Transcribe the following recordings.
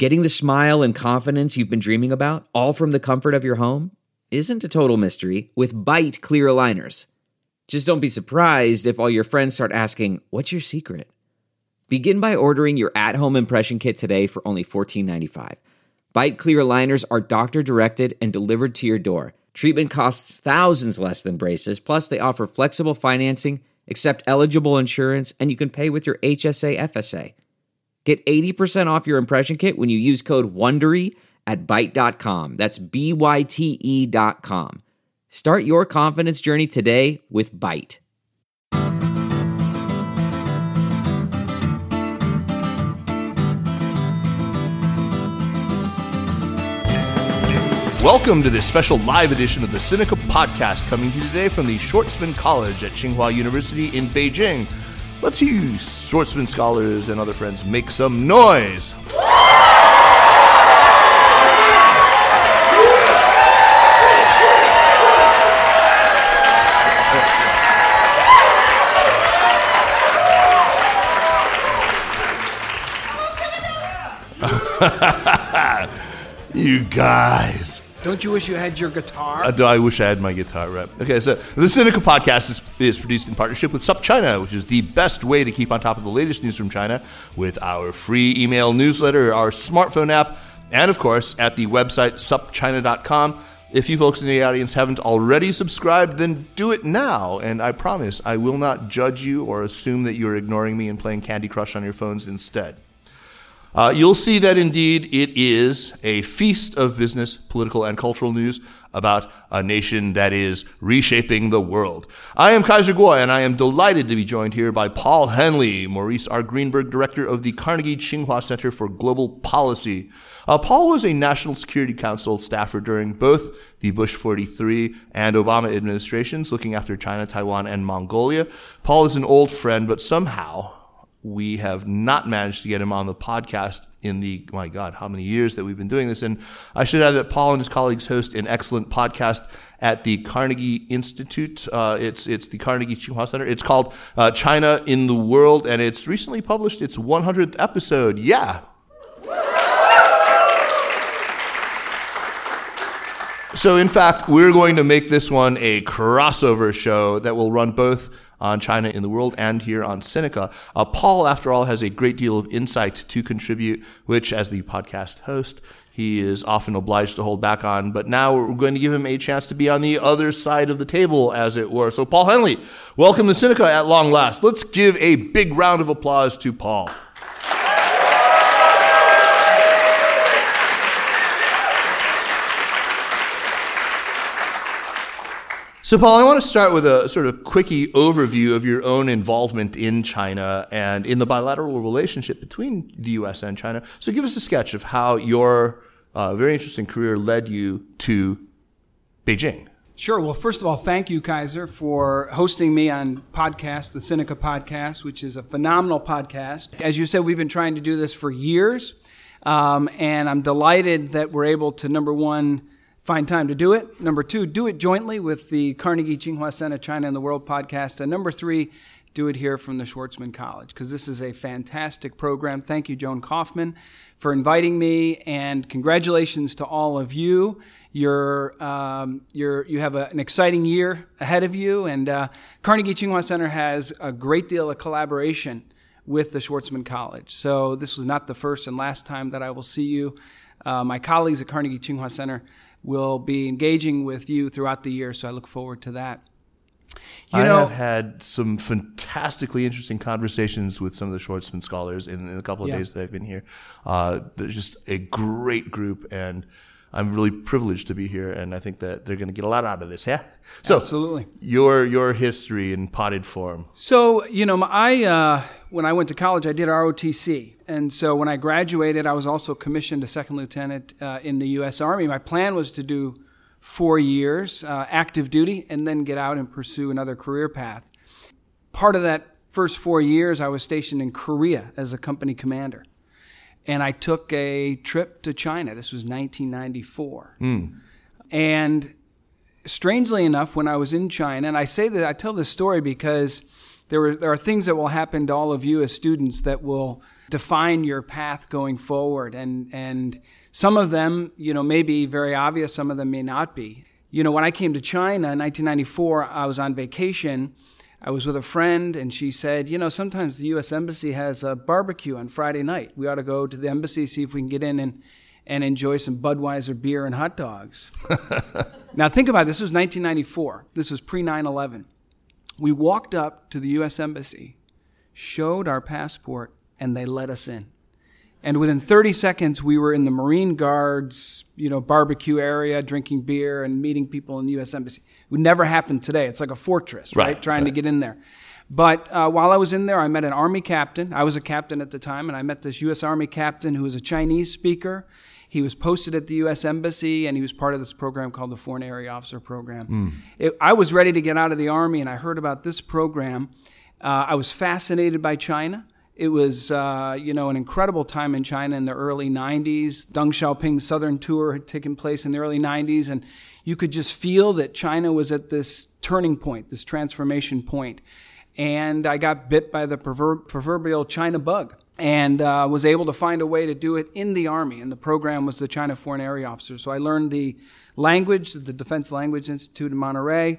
Getting the smile and confidence you've been dreaming about, all from the comfort of your home, isn't a total mystery with Byte clear aligners. Just don't be surprised if all your friends start asking, "What's your secret?" Begin by ordering your at-home impression kit today for only $14.95. Byte clear aligners are doctor-directed and delivered to your door. Treatment costs thousands less than braces, plus they offer flexible financing, accept eligible insurance, and you can pay with your HSA FSA. Get 80% off your impression kit when you use code WONDERY at Byte.com. That's BYTE.com. Start your confidence journey today with Byte. Welcome to this special live edition of the Sinica Podcast, coming to you today from the Schwarzman College at Tsinghua University in Beijing. Let's hear you Schwarzman scholars and other friends make some noise. You guys. Don't you wish you had your guitar? I wish I had my guitar, right? Okay, so the Sinica Podcast is produced in partnership with SupChina, which is the best way to keep on top of the latest news from China with our free email newsletter, our smartphone app, and, of course, at the website supchina.com. If you folks in the audience haven't already subscribed, then do it now, and I promise I will not judge you or assume that you're ignoring me and playing Candy Crush on your phones instead. You'll see that indeed it is a feast of business, political, and cultural news about a nation that is reshaping the world. I am Kaiser Kuo, and I am delighted to be joined here by Paul Henley, Maurice R. Greenberg, director of the Carnegie Tsinghua Center for Global Policy. Paul was a National Security Council staffer during both the Bush 43 and Obama administrations, looking after China, Taiwan, and Mongolia. Paul is an old friend, but somehow we have not managed to get him on the podcast in the, my God, how many years that we've been doing this. And I should add that Paul and his colleagues host an excellent podcast at the Carnegie Institute. It's the Carnegie Tsinghua Center. It's called China in the World, and it's recently published its 100th episode. Yeah. So, in fact, we're going to make this one a crossover show that will run both on China in the World and here on Sinica. Paul, after all, has a great deal of insight to contribute, which, as the podcast host, he is often obliged to hold back on. But now we're going to give him a chance to be on the other side of the table, as it were. So, Paul Henley, welcome to Sinica at long last. Let's give a big round of applause to Paul. So, Paul, I want to start with a sort of quickie overview of your own involvement in China and in the bilateral relationship between the U.S. and China. So give us a sketch of how your very interesting career led you to Beijing. Sure. Well, first of all, thank you, Kaiser, for hosting me on podcast, the Sinica Podcast, which is a phenomenal podcast. As you said, we've been trying to do this for years, and I'm delighted that we're able to, number one, find time to do it. Number two, do it jointly with the Carnegie Tsinghua Center China in the World podcast. And number three, do it here from the Schwarzman College, because this is a fantastic program. Thank you, Joan Kaufman, for inviting me, and congratulations to all of you. You have an exciting year ahead of you, and Carnegie Tsinghua Center has a great deal of collaboration with the Schwarzman College. So this was not the first and last time that I will see you. My colleagues at Carnegie Tsinghua Center will be engaging with you throughout the year, so I look forward to that. I have had some fantastically interesting conversations with some of the Schwarzman scholars in a couple of days that I've been here. They're just a great group, and I'm really privileged to be here, and I think that they're going to get a lot out of this. Yeah. So, absolutely. Your history in potted form. So, when I went to college, I did ROTC. And so when I graduated, I was also commissioned a second lieutenant in the U.S. Army. My plan was to do 4 years active duty and then get out and pursue another career path. Part of that first 4 years, I was stationed in Korea as a company commander. And I took a trip to China. This was 1994. And strangely enough, when I was in China, and I tell this story because there are things that will happen to all of you as students that will define your path going forward. And some of them, may be very obvious. Some of them may not be. When I came to China in 1994, I was on vacation. I was with a friend, and she said, sometimes the U.S. Embassy has a barbecue on Friday night. We ought to go to the embassy, see if we can get in and enjoy some Budweiser beer and hot dogs. Now, think about it. This was 1994. This was pre-9/11. We walked up to the U.S. Embassy, showed our passport, and they let us in. And within 30 seconds, we were in the Marine Guards, barbecue area, drinking beer and meeting people in the U.S. Embassy. It would never happen today. It's like a fortress, right? Trying to get in there. But while I was in there, I met an Army captain. I was a captain at the time, and I met this U.S. Army captain who was a Chinese speaker. He was posted at the U.S. Embassy, and he was part of this program called the Foreign Area Officer Program. I was ready to get out of the Army, and I heard about this program. I was fascinated by China. It was, an incredible time in China in the early 90s. Deng Xiaoping's Southern Tour had taken place in the early 90s, and you could just feel that China was at this turning point, this transformation point. And I got bit by the proverbial China bug and was able to find a way to do it in the Army. And the program was the China Foreign Area Officer. So I learned the language, the Defense Language Institute in Monterey.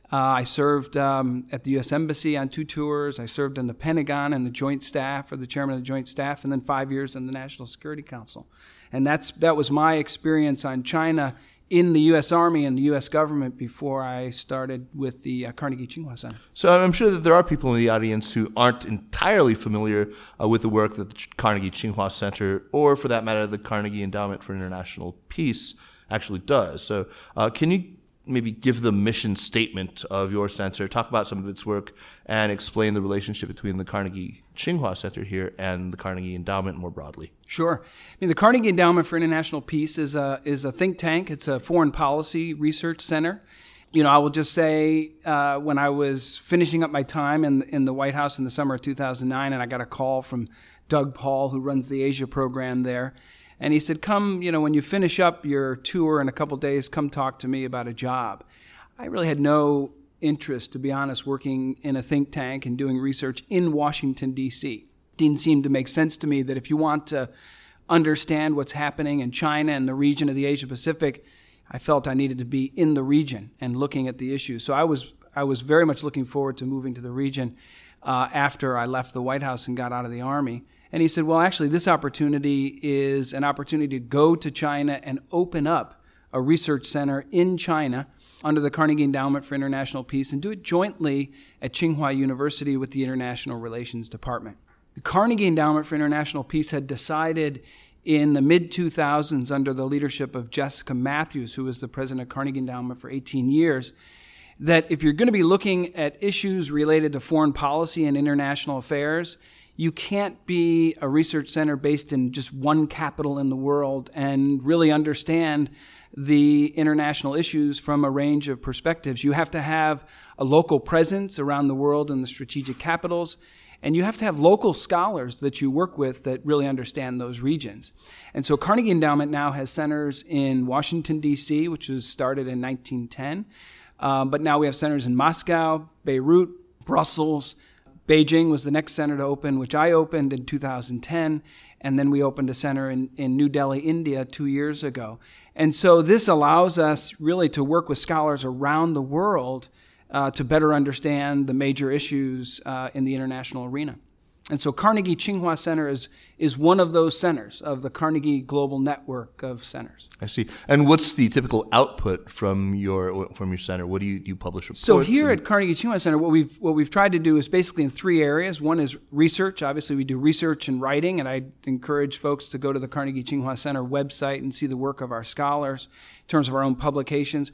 I served at the U.S. Embassy on 2 tours. I served in the Pentagon and the Joint Staff, or the Chairman of the Joint Staff, and then 5 years in the National Security Council. And that was my experience on China in the U.S. Army and the U.S. government before I started with the Carnegie Tsinghua Center. So I'm sure that there are people in the audience who aren't entirely familiar with the work that the Carnegie Tsinghua Center, or for that matter, the Carnegie Endowment for International Peace, actually does. So can you maybe give the mission statement of your center, talk about some of its work, and explain the relationship between the Carnegie Tsinghua Center here and the Carnegie Endowment more broadly? Sure. The Carnegie Endowment for International Peace is a think tank. It's a foreign policy research center. I will just say when I was finishing up my time in the White House in the summer of 2009, and I got a call from Doug Paul, who runs the Asia program there, and he said, come, when you finish up your tour in a couple days, come talk to me about a job. I really had no interest, to be honest, working in a think tank and doing research in Washington, D.C. It didn't seem to make sense to me that if you want to understand what's happening in China and the region of the Asia Pacific, I felt I needed to be in the region and looking at the issues. So I was very much looking forward to moving to the region after I left the White House and got out of the Army. And he said, well, actually, this opportunity is an opportunity to go to China and open up a research center in China under the Carnegie Endowment for International Peace and do it jointly at Tsinghua University with the International Relations Department. The Carnegie Endowment for International Peace had decided in the mid-2000s under the leadership of Jessica Matthews, who was the president of Carnegie Endowment for 18 years, that if you're going to be looking at issues related to foreign policy and international affairs, you can't be a research center based in just one capital in the world and really understand the international issues from a range of perspectives. You have to have a local presence around the world in the strategic capitals, and you have to have local scholars that you work with that really understand those regions. And so Carnegie Endowment now has centers in Washington, D.C., which was started in 1910, but now we have centers in Moscow, Beirut, Brussels. Beijing was the next center to open, which I opened in 2010, and then we opened a center in New Delhi, India 2 years ago. And so this allows us really to work with scholars around the world to better understand the major issues in the international arena. And so Carnegie Tsinghua Center is one of those centers of the Carnegie Global Network of centers. I see. And what's the typical output from your center? What do you publish reports? So here at Carnegie Tsinghua Center, what we've tried to do is basically in 3 areas. One is research. Obviously, we do research and writing, and I encourage folks to go to the Carnegie Tsinghua Center website and see the work of our scholars in terms of our own publications.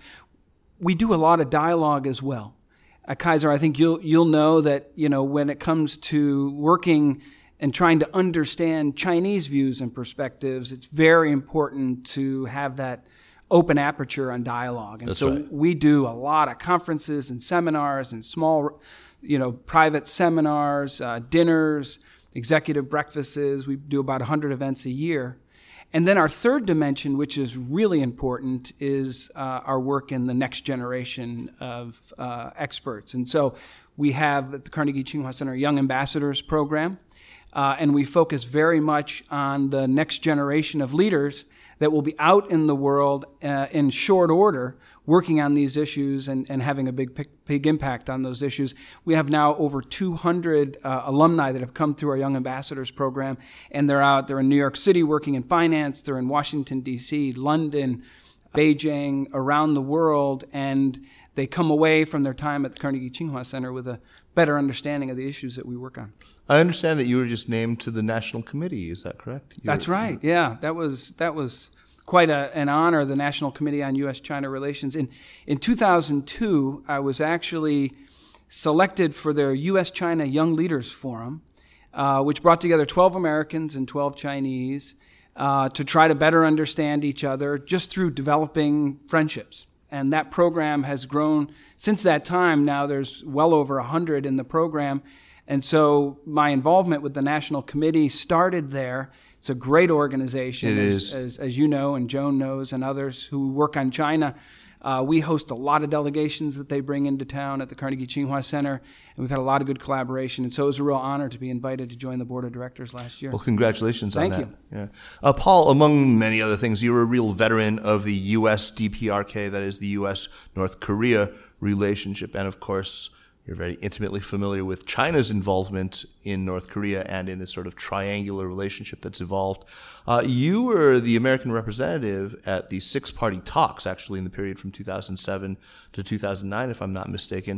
We do a lot of dialogue as well. Kaiser, I think you'll know that, when it comes to working and trying to understand Chinese views and perspectives, it's very important to have that open aperture on dialogue. And That's so right. We do a lot of conferences and seminars and small, private seminars, dinners, executive breakfasts. We do about 100 events a year. And then our third dimension, which is really important, is our work in the next generation of experts. And so we have at the Carnegie Tsinghua Center a Young Ambassadors program. and we focus very much on the next generation of leaders that will be out in the world in short order working on these issues and having a big impact on those issues. We have now over 200 alumni that have come through our Young Ambassadors program, and they're in New York City working in finance, they're in Washington, D.C., London, Beijing, around the world, and they come away from their time at the Carnegie Tsinghua Center with a better understanding of the issues that we work on. I understand that you were just named to the National Committee. Is that correct? That's right. Yeah, that was quite an honor, the National Committee on U.S.-China Relations. In 2002, I was actually selected for their U.S.-China Young Leaders Forum, which brought together 12 Americans and 12 Chinese to try to better understand each other just through developing friendships. And that program has grown since that time. Now there's well over 100 in the program. And so my involvement with the National Committee started there. It's a great organization, It is. As you know, and Joan knows, and others who work on China. We host a lot of delegations that they bring into town at the Carnegie Tsinghua Center, and we've had a lot of good collaboration. And so it was a real honor to be invited to join the board of directors last year. Well, congratulations on that. Thank you. Yeah. Paul, among many other things, you were a real veteran of the U.S. DPRK, that is the U.S.-North Korea relationship, and of course, you're very intimately familiar with China's involvement in North Korea and in this sort of triangular relationship that's evolved. You were the American representative at the six-party talks, actually, in the period from 2007 to 2009, if I'm not mistaken.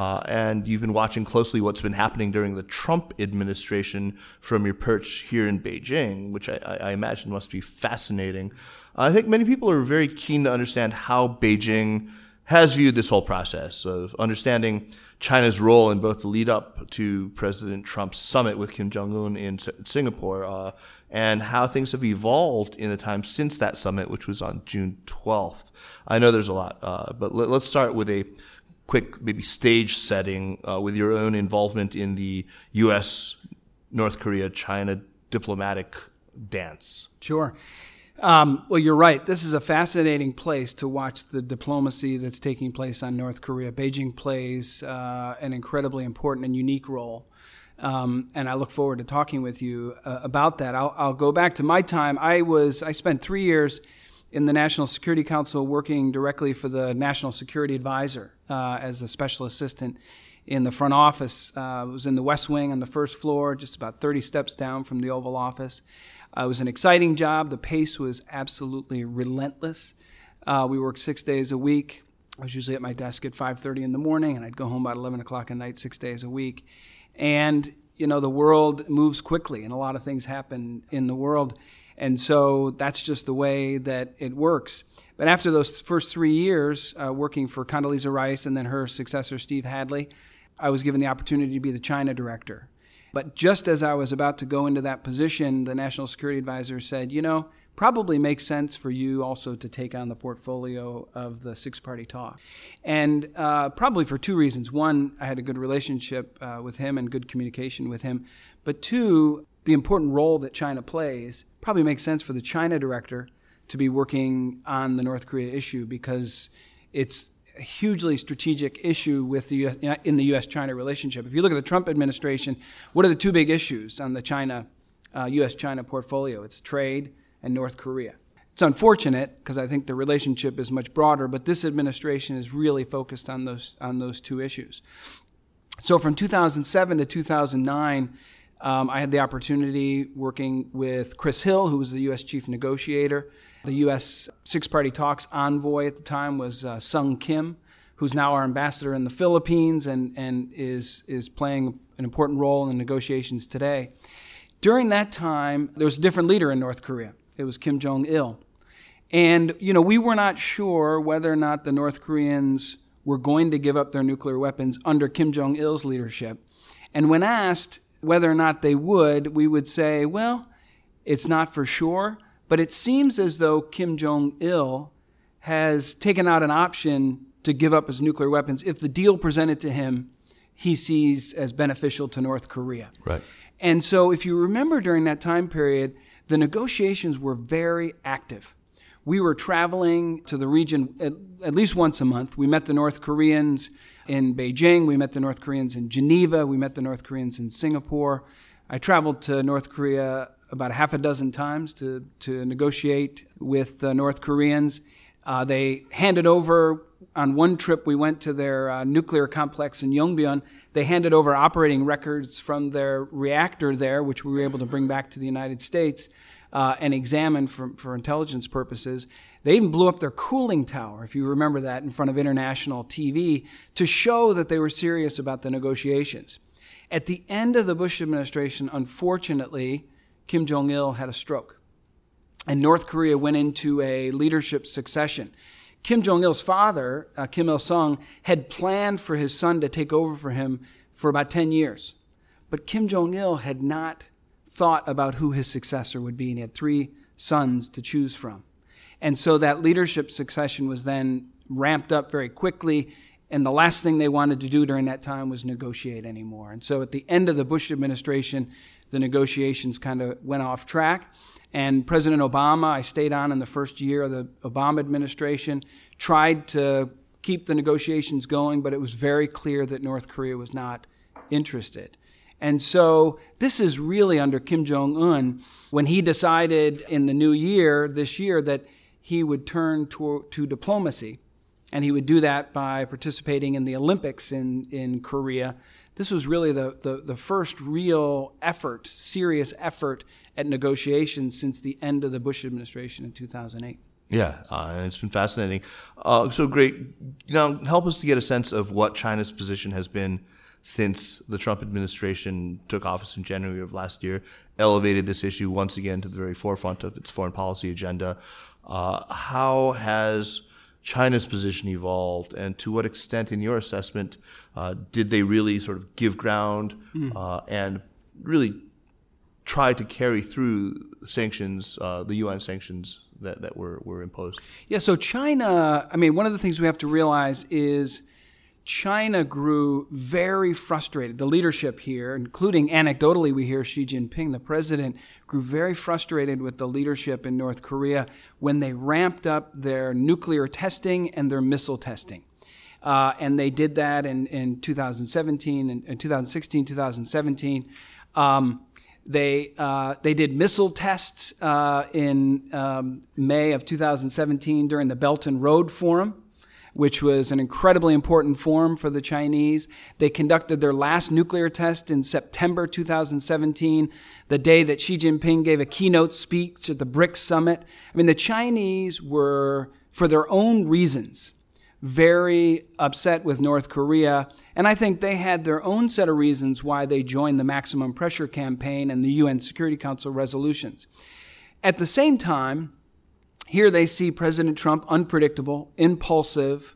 And you've been watching closely what's been happening during the Trump administration from your perch here in Beijing, which I imagine must be fascinating. I think many people are very keen to understand how Beijing has viewed this whole process of understanding China's role in both the lead up to President Trump's summit with Kim Jong-un in Singapore and how things have evolved in the time since that summit, which was on June 12th. I know there's a lot, but let's start with a quick maybe stage setting with your own involvement in the U.S., North Korea, China diplomatic dance. Sure. Well, you're right. This is a fascinating place to watch the diplomacy that's taking place on North Korea. Beijing plays an incredibly important and unique role, and I look forward to talking with you about that. I'll go back to my time. I spent 3 years in the National Security Council working directly for the National Security Advisor as a special assistant in the front office. I was in the West Wing on the first floor, just about 30 steps down from the Oval Office. It was an exciting job. The pace was absolutely relentless. We worked 6 days a week. I was usually at my desk at 5:30 in the morning, and I'd go home about 11 o'clock at night, 6 days a week. And, you know, the world moves quickly, and a lot of things happen in the world. And so that's just the way that it works. But after those first 3 years working for Condoleezza Rice and then her successor, Steve Hadley, I was given the opportunity to be the China director. But just as I was about to go into that position, the National Security Advisor said, you know, probably makes sense for you also to take on the portfolio of the six-party talk. And probably for two reasons. One, I had a good relationship with him and good communication with him. But two, the important role that China plays probably makes sense for the China director to be working on the North Korea issue because it's a hugely strategic issue with the in the U.S.-China relationship. If you look at the Trump administration, what are the two big issues on the U.S.-China portfolio? It's trade and North Korea. It's unfortunate because I think the relationship is much broader, but this administration is really focused on those two issues. So from 2007 to 2009, I had the opportunity working with Chris Hill, who was the U.S. chief negotiator. The U.S. six-party talks envoy at the time was Sung Kim, who's now our ambassador in the Philippines and is playing an important role in the negotiations today. During that time, there was a different leader in North Korea. It was Kim Jong-il. And, you know, we were not sure whether or not the North Koreans were going to give up their nuclear weapons under Kim Jong-il's leadership. And when asked whether or not they would, we would say, well, it's not for sure. But it seems as though Kim Jong-il has taken out an option to give up his nuclear weapons if the deal presented to him he sees as beneficial to North Korea. Right. And so if you remember during that time period, the negotiations were very active. We were traveling to the region at least once a month. We met the North Koreans in Beijing. We met the North Koreans in Geneva. We met the North Koreans in Singapore. I traveled to North Korea about a half a dozen times to negotiate with the North Koreans. They handed over, on one trip we went to their nuclear complex in Yongbyon, they handed over operating records from their reactor there, which we were able to bring back to the United States and examine for intelligence purposes. They even blew up their cooling tower, if you remember that, in front of international TV to show that they were serious about the negotiations. At the end of the Bush administration, unfortunately, Kim Jong-il had a stroke, and North Korea went into a leadership succession. Kim Jong-il's father, Kim Il-sung, had planned for his son to take over for him for about 10 years. But Kim Jong-il had not thought about who his successor would be, and he had 3 sons to choose from. And so that leadership succession was then ramped up very quickly, and the last thing they wanted to do during that time was negotiate anymore. And so at the end of the Bush administration, the negotiations kind of went off track. And President Obama, I stayed on in the first year of the Obama administration, tried to keep the negotiations going, but it was very clear that North Korea was not interested. And so this is really under Kim Jong-un when he decided in the new year, this year, that he would turn to diplomacy. And he would do that by participating in the Olympics in Korea. This was really the first real effort, serious effort at negotiations since the end of the Bush administration in 2008. Yeah, and it's been fascinating. So great. Now, help us to get a sense of what China's position has been since the Trump administration took office in January of last year, elevated this issue once again to the very forefront of its foreign policy agenda. How has China's position evolved, and to what extent, in your assessment, did they really sort of give ground and really try to carry through sanctions, the UN sanctions that were imposed? Yeah, so China, one of the things we have to realize is China grew very frustrated. The leadership here, including anecdotally, we hear Xi Jinping, the president, grew very frustrated with the leadership in North Korea when they ramped up their nuclear testing and their missile testing. And they did that in 2017 and 2016, 2017. They did missile tests in May of 2017 during the Belt and Road Forum, which was an incredibly important forum for the Chinese. They conducted their last nuclear test in September 2017, the day that Xi Jinping gave a keynote speech at the BRICS summit. The Chinese were, for their own reasons, very upset with North Korea, and I think they had their own set of reasons why they joined the Maximum Pressure Campaign and the UN Security Council resolutions. At the same time, here they see President Trump unpredictable, impulsive.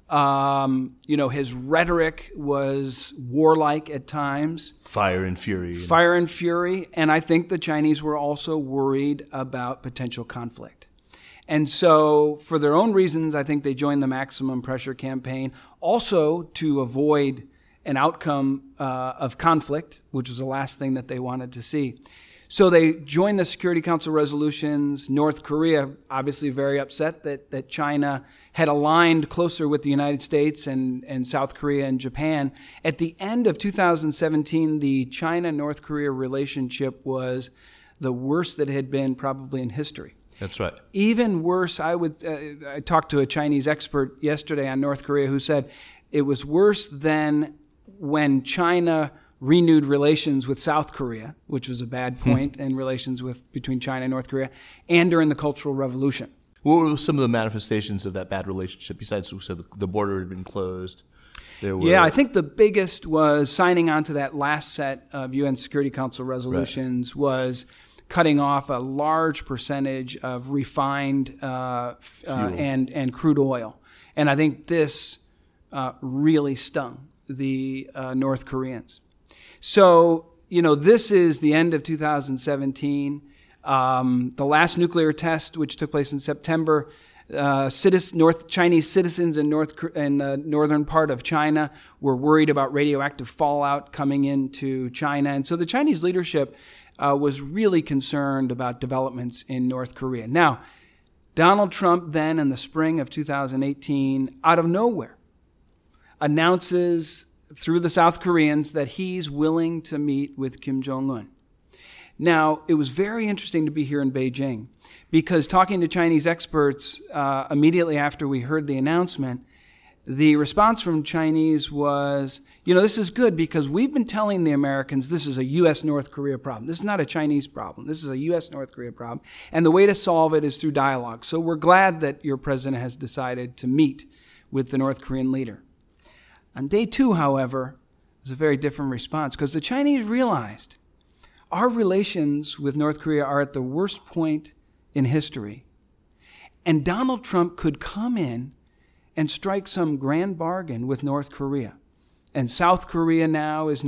His rhetoric was warlike at times. Fire and fury. And I think the Chinese were also worried about potential conflict. And so for their own reasons, I think they joined the Maximum Pressure Campaign, also to avoid an outcome of conflict, which was the last thing that they wanted to see. So they joined the Security Council resolutions. North Korea, obviously very upset that China had aligned closer with the United States and South Korea and Japan. At the end of 2017, the China-North Korea relationship was the worst that it had been probably in history. That's right. Even worse, I talked to a Chinese expert yesterday on North Korea who said it was worse than when China renewed relations with South Korea, which was a bad point in relations between China and North Korea, and during the Cultural Revolution. What were some of the manifestations of that bad relationship besides the border had been closed? Yeah, I think the biggest was signing on to that last set of UN Security Council resolutions, was cutting off a large percentage of refined and crude oil. And I think this really stung the North Koreans. So, this is the end of 2017. The last nuclear test, which took place in September, Chinese citizens in the northern part of China were worried about radioactive fallout coming into China. And so the Chinese leadership was really concerned about developments in North Korea. Now, Donald Trump then in the spring of 2018, out of nowhere, announces through the South Koreans that he's willing to meet with Kim Jong-un. Now, it was very interesting to be here in Beijing because talking to Chinese experts immediately after we heard the announcement, the response from Chinese was, this is good because we've been telling the Americans this is a U.S.-North Korea problem. This is not a Chinese problem. This is a U.S.-North Korea problem. And the way to solve it is through dialogue. So we're glad that your president has decided to meet with the North Korean leader. On day 2, however, was a very different response because the Chinese realized our relations with North Korea are at the worst point in history. And Donald Trump could come in and strike some grand bargain with North Korea. And South Korea now is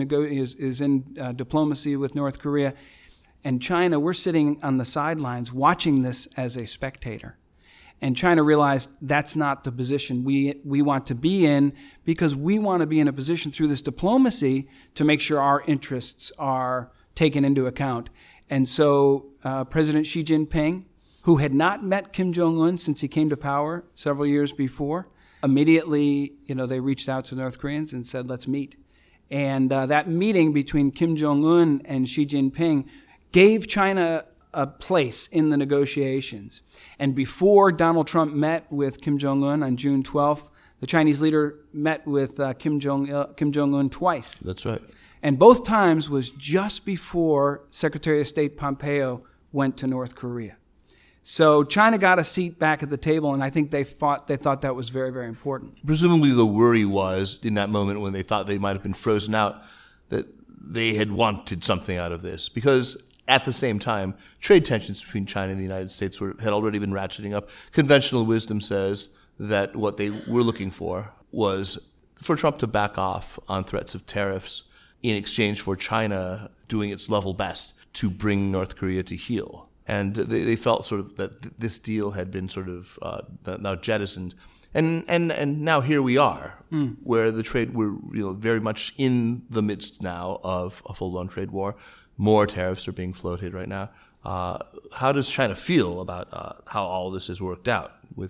in diplomacy with North Korea. And China, we're sitting on the sidelines watching this as a spectator. And China realized that's not the position we want to be in because we want to be in a position through this diplomacy to make sure our interests are taken into account. And so President Xi Jinping, who had not met Kim Jong-un since he came to power several years before, immediately, they reached out to North Koreans and said, let's meet. And that meeting between Kim Jong-un and Xi Jinping gave China a place in the negotiations. And before Donald Trump met with Kim Jong-un on June 12th, the Chinese leader met with Kim Jong-un twice. That's right. And both times was just before Secretary of State Pompeo went to North Korea. So China got a seat back at the table, and I think they thought that was very, very important. Presumably the worry was, in that moment when they thought they might have been frozen out, that they had wanted something out of this. Because at the same time, trade tensions between China and the United States had already been ratcheting up. Conventional wisdom says that what they were looking for was for Trump to back off on threats of tariffs in exchange for China doing its level best to bring North Korea to heel. And they felt sort of that this deal had been sort of now jettisoned. And now here we are, where the trade, we're very much in the midst now of a full-blown trade war. More tariffs are being floated right now. How does China feel about how all this has worked out?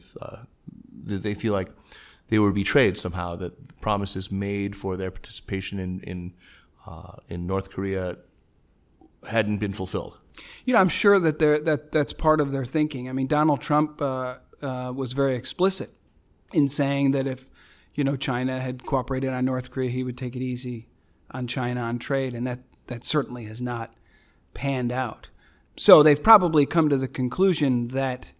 Did they feel like they were betrayed somehow, that promises made for their participation in North Korea hadn't been fulfilled? I'm sure that that's part of their thinking. I mean, Donald Trump was very explicit in saying that if, China had cooperated on North Korea, he would take it easy on China on trade, and that certainly has not panned out. So they've probably come to the conclusion that,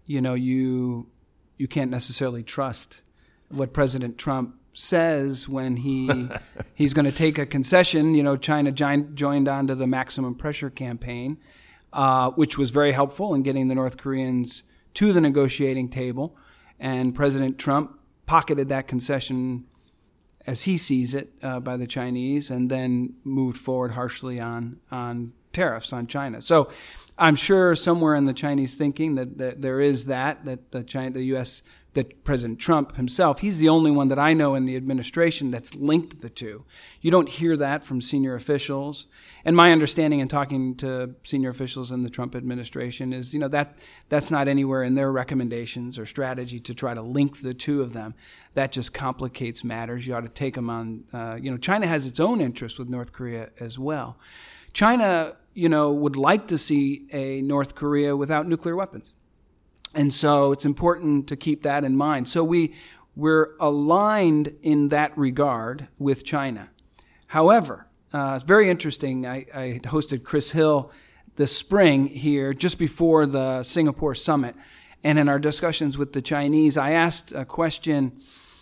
you can't necessarily trust what President Trump says when he's going to take a concession. China joined onto the maximum pressure campaign, which was very helpful in getting the North Koreans to the negotiating table. And President Trump pocketed that concession as he sees it by the Chinese, and then moved forward harshly on tariffs on China. So I'm sure somewhere in the Chinese thinking that there is that the U.S., that President Trump himself, he's the only one that I know in the administration that's linked the two. You don't hear that from senior officials. And my understanding in talking to senior officials in the Trump administration is, that's not anywhere in their recommendations or strategy to try to link the two of them. That just complicates matters. You ought to take them on, China has its own interest with North Korea as well. China, would like to see a North Korea without nuclear weapons. And so it's important to keep that in mind. So we're aligned in that regard with China. However, it's very interesting. I hosted Chris Hill this spring here just before the Singapore summit. And in our discussions with the Chinese, I asked a question,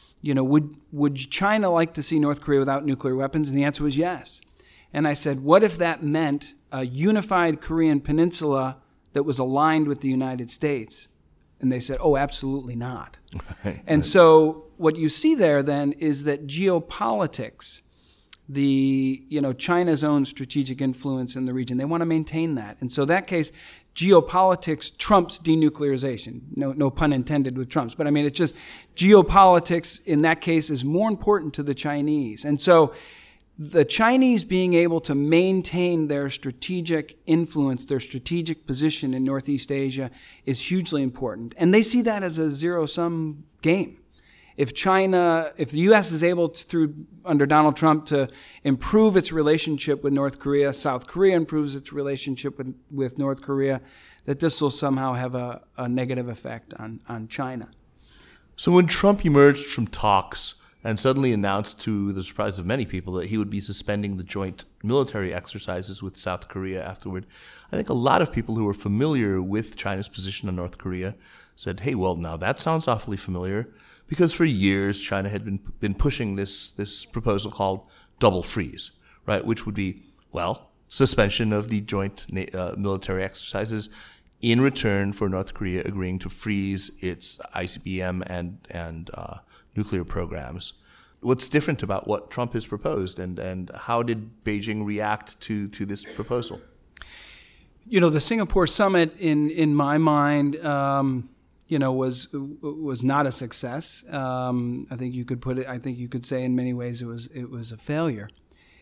would China like to see North Korea without nuclear weapons? And the answer was yes. And I said, what if that meant a unified Korean peninsula that was aligned with the United States? And they said, oh, absolutely not. And so what you see there then is that geopolitics, China's own strategic influence in the region, they want to maintain that. And so in that case, geopolitics trumps denuclearization. No pun intended with Trumps. But I mean, it's just geopolitics in that case is more important to the Chinese. And so the Chinese being able to maintain their strategic influence, their strategic position in Northeast Asia is hugely important. And they see that as a zero-sum game. if the U.S. is able to, under Donald Trump, to improve its relationship with North Korea, South Korea improves its relationship with North Korea, that this will somehow have a negative effect on China. So when Trump emerged from talks and suddenly announced, to the surprise of many people, that he would be suspending the joint military exercises with South Korea afterward, I think a lot of people who were familiar with China's position on North Korea said, hey, well, now that sounds awfully familiar, because for years China had been pushing this proposal called double freeze, right, which would be, well, suspension of the joint military exercises in return for North Korea agreeing to freeze its ICBM and nuclear programs. What's different about what Trump has proposed, and how did Beijing react to this proposal? The Singapore summit, in my mind, was not a success. I think you could say in many ways it was a failure.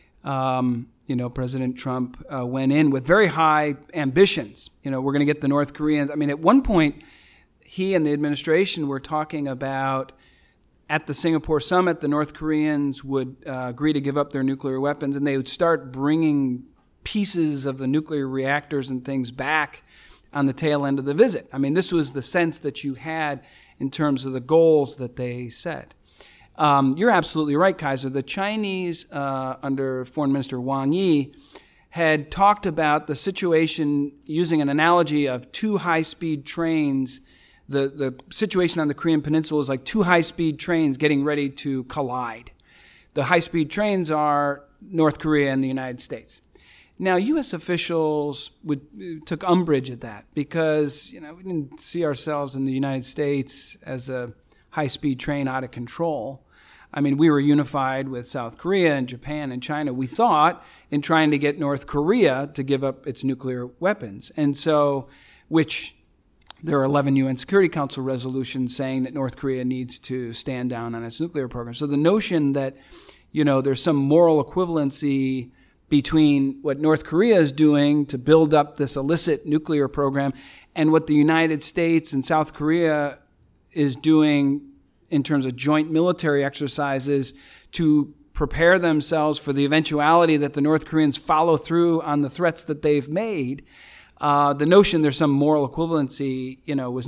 President Trump went in with very high ambitions. We're going to get the North Koreans. I mean, at one point, he and the administration were talking about, at the Singapore summit, the North Koreans would agree to give up their nuclear weapons, and they would start bringing pieces of the nuclear reactors and things back on the tail end of the visit. I mean, this was the sense that you had in terms of the goals that they set. You're absolutely right, Kaiser. The Chinese, under Foreign Minister Wang Yi, had talked about the situation using an analogy of two high-speed trains. The situation on the Korean Peninsula is like two high-speed trains getting ready to collide. The high-speed trains are North Korea and the United States. Now, U.S. officials took umbrage at that because we didn't see ourselves in the United States as a high-speed train out of control. I mean, we were unified with South Korea and Japan and China, we thought, in trying to get North Korea to give up its nuclear weapons. And so, which there are 11 UN Security Council resolutions saying that North Korea needs to stand down on its nuclear program. So the notion that, there's some moral equivalency between what North Korea is doing to build up this illicit nuclear program and what the United States and South Korea is doing in terms of joint military exercises to prepare themselves for the eventuality that the North Koreans follow through on the threats that they've made. The notion there's some moral equivalency,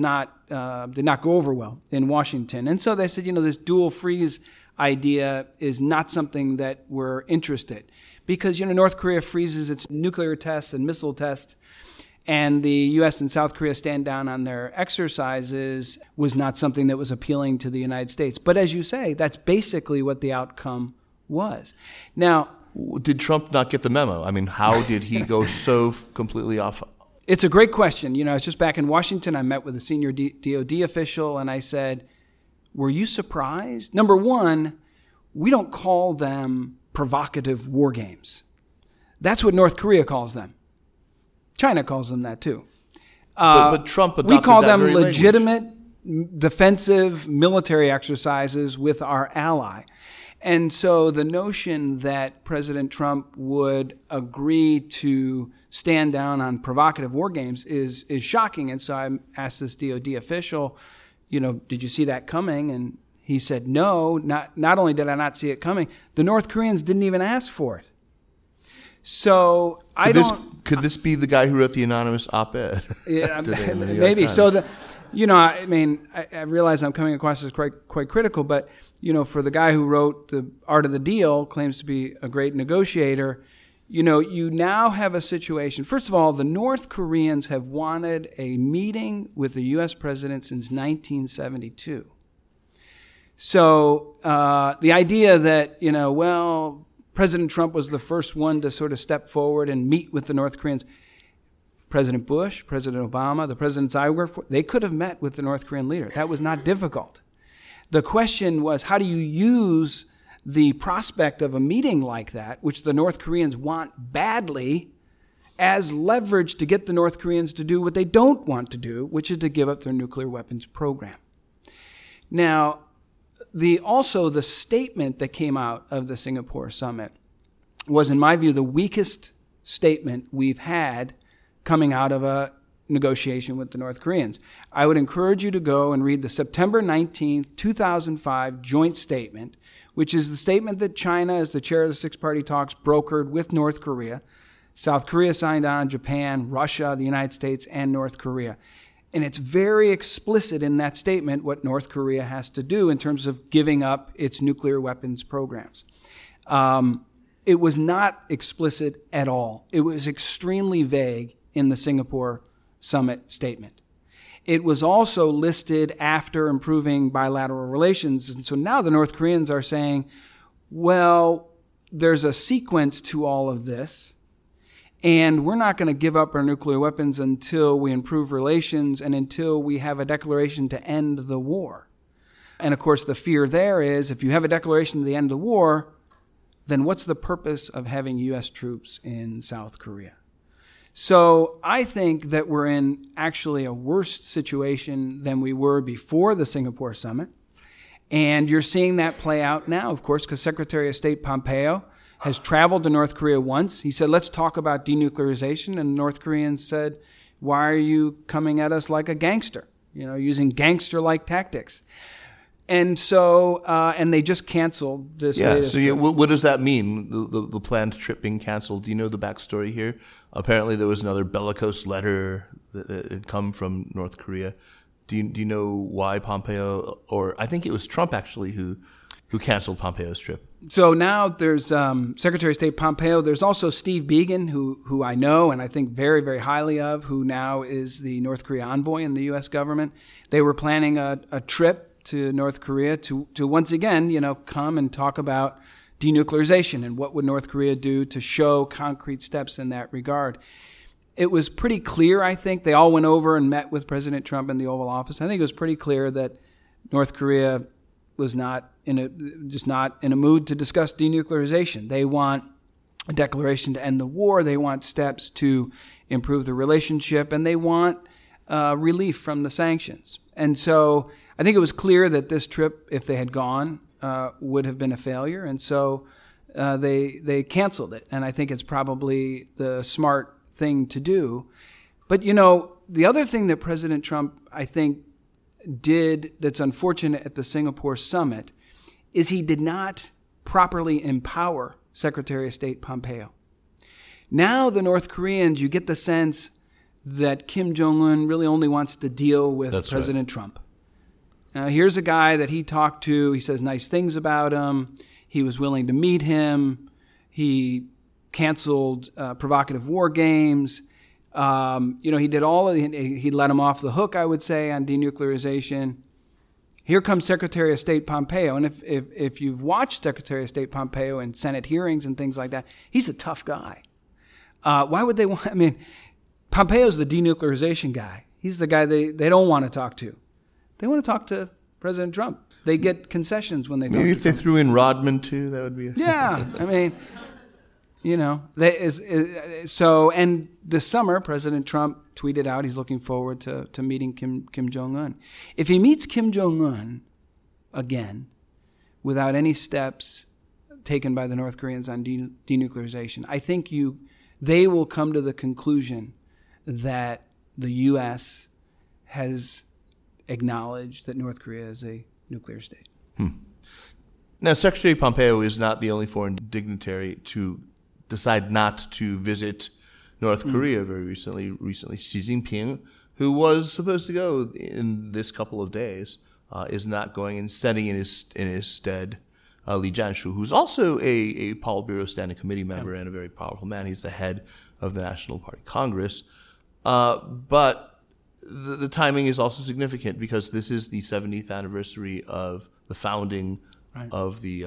did not go over well in Washington. And so they said, this dual freeze idea is not something that we're interested. Because, North Korea freezes its nuclear tests and missile tests, and the U.S. and South Korea stand down on their exercises was not something that was appealing to the United States. But as you say, that's basically what the outcome was. Now, did Trump not get the memo? I mean, how did he go so completely off? It's a great question. I was just back in Washington. I met with a senior DOD official, and I said, were you surprised? Number one, we don't call them provocative war games. That's what North Korea calls them. China calls them that too. But Trump adopted we call that them very legitimate language. Defensive military exercises with our ally. And so the notion that President Trump would agree to stand down on provocative war games is shocking. And so I asked this DOD official, did you see that coming? And he said, no, not only did I not see it coming, the North Koreans didn't even ask for it. So Could this be the guy who wrote the anonymous op-ed? Yeah, today in the New York maybe. Times? So I realize I'm coming across as quite critical, but for the guy who wrote The Art of the Deal, claims to be a great negotiator. You now have a situation. First of all, the North Koreans have wanted a meeting with the U.S. president since 1972. So the idea that, President Trump was the first one to sort of step forward and meet with the North Koreans. President Bush, President Obama, the presidents I worked for, they could have met with the North Korean leader. That was not difficult. The question was, how do you use the prospect of a meeting like that, which the North Koreans want badly, as leverage to get the North Koreans to do what they don't want to do, which is to give up their nuclear weapons program. Now, the statement that came out of the Singapore summit was, in my view, the weakest statement we've had coming out of a negotiation with the North Koreans. I would encourage you to go and read the September 19th, 2005 joint statement, which is the statement that China, as the chair of the six-party talks, brokered with North Korea. South Korea signed on, Japan, Russia, the United States, and North Korea. And it's very explicit in that statement what North Korea has to do in terms of giving up its nuclear weapons programs. It was not explicit at all. It was extremely vague in the Singapore summit statement. It was also listed after improving bilateral relations. And so now the North Koreans are saying, well, there's a sequence to all of this, and we're not going to give up our nuclear weapons until we improve relations and until we have a declaration to end the war. And of course, the fear there is if you have a declaration to end the war, then what's the purpose of having U.S. troops in South Korea? So I think that we're in actually a worse situation than we were before the Singapore summit. And you're seeing that play out now, of course, because Secretary of State Pompeo has traveled to North Korea once. He said, let's talk about denuclearization. And North Koreans said, why are you coming at us like a gangster, using gangster-like tactics? And so, and they just canceled this latest trip. What does that mean, the planned trip being canceled? Do you know the backstory here? Apparently there was another bellicose letter that had come from North Korea. Do you know why Pompeo, or I think it was Trump actually who canceled Pompeo's trip? So now there's Secretary of State Pompeo. There's also Steve Biegun, who I know and I think very, very highly of, who now is the North Korea envoy in the U.S. government. They were planning a trip to North Korea to once again, come and talk about denuclearization and what would North Korea do to show concrete steps in that regard. It was pretty clear, I think. They all went over and met with President Trump in the Oval Office. I think it was pretty clear that North Korea was not in a mood to discuss denuclearization. They want a declaration to end the war. They want steps to improve the relationship, and they want relief from the sanctions. And so I think it was clear that this trip, if they had gone, would have been a failure. And so they canceled it. And I think it's probably the smart thing to do. But, the other thing that President Trump, I think, did that's unfortunate at the Singapore summit is he did not properly empower Secretary of State Pompeo. Now the North Koreans, you get the sense that Kim Jong-un really only wants to deal with President Trump. Now, here's a guy that he talked to. He says nice things about him. He was willing to meet him. He canceled provocative war games. He did he let him off the hook, I would say, on denuclearization. Here comes Secretary of State Pompeo. And if you've watched Secretary of State Pompeo in Senate hearings and things like that, he's a tough guy. Why would they want, Pompeo's the denuclearization guy. He's the guy they don't want to talk to. They want to talk to President Trump. They get concessions when they talk to Trump. Maybe if they threw in Rodman too, that would be... Yeah, and this summer, President Trump tweeted out he's looking forward to meeting Kim Jong-un. If he meets Kim Jong-un again without any steps taken by the North Koreans on denuclearization, I think they will come to the conclusion that the U.S. has acknowledged that North Korea is a nuclear state. Now, Secretary Pompeo is not the only foreign dignitary to decide not to visit North Korea very recently. Recently, Xi Jinping, who was supposed to go in this couple of days, is not going, and standing in his stead Li Jianshu, who's also a Politburo Standing Committee member and a very powerful man. He's the head of the National Party Congress. But the timing is also significant because this is the 70th anniversary of the founding of the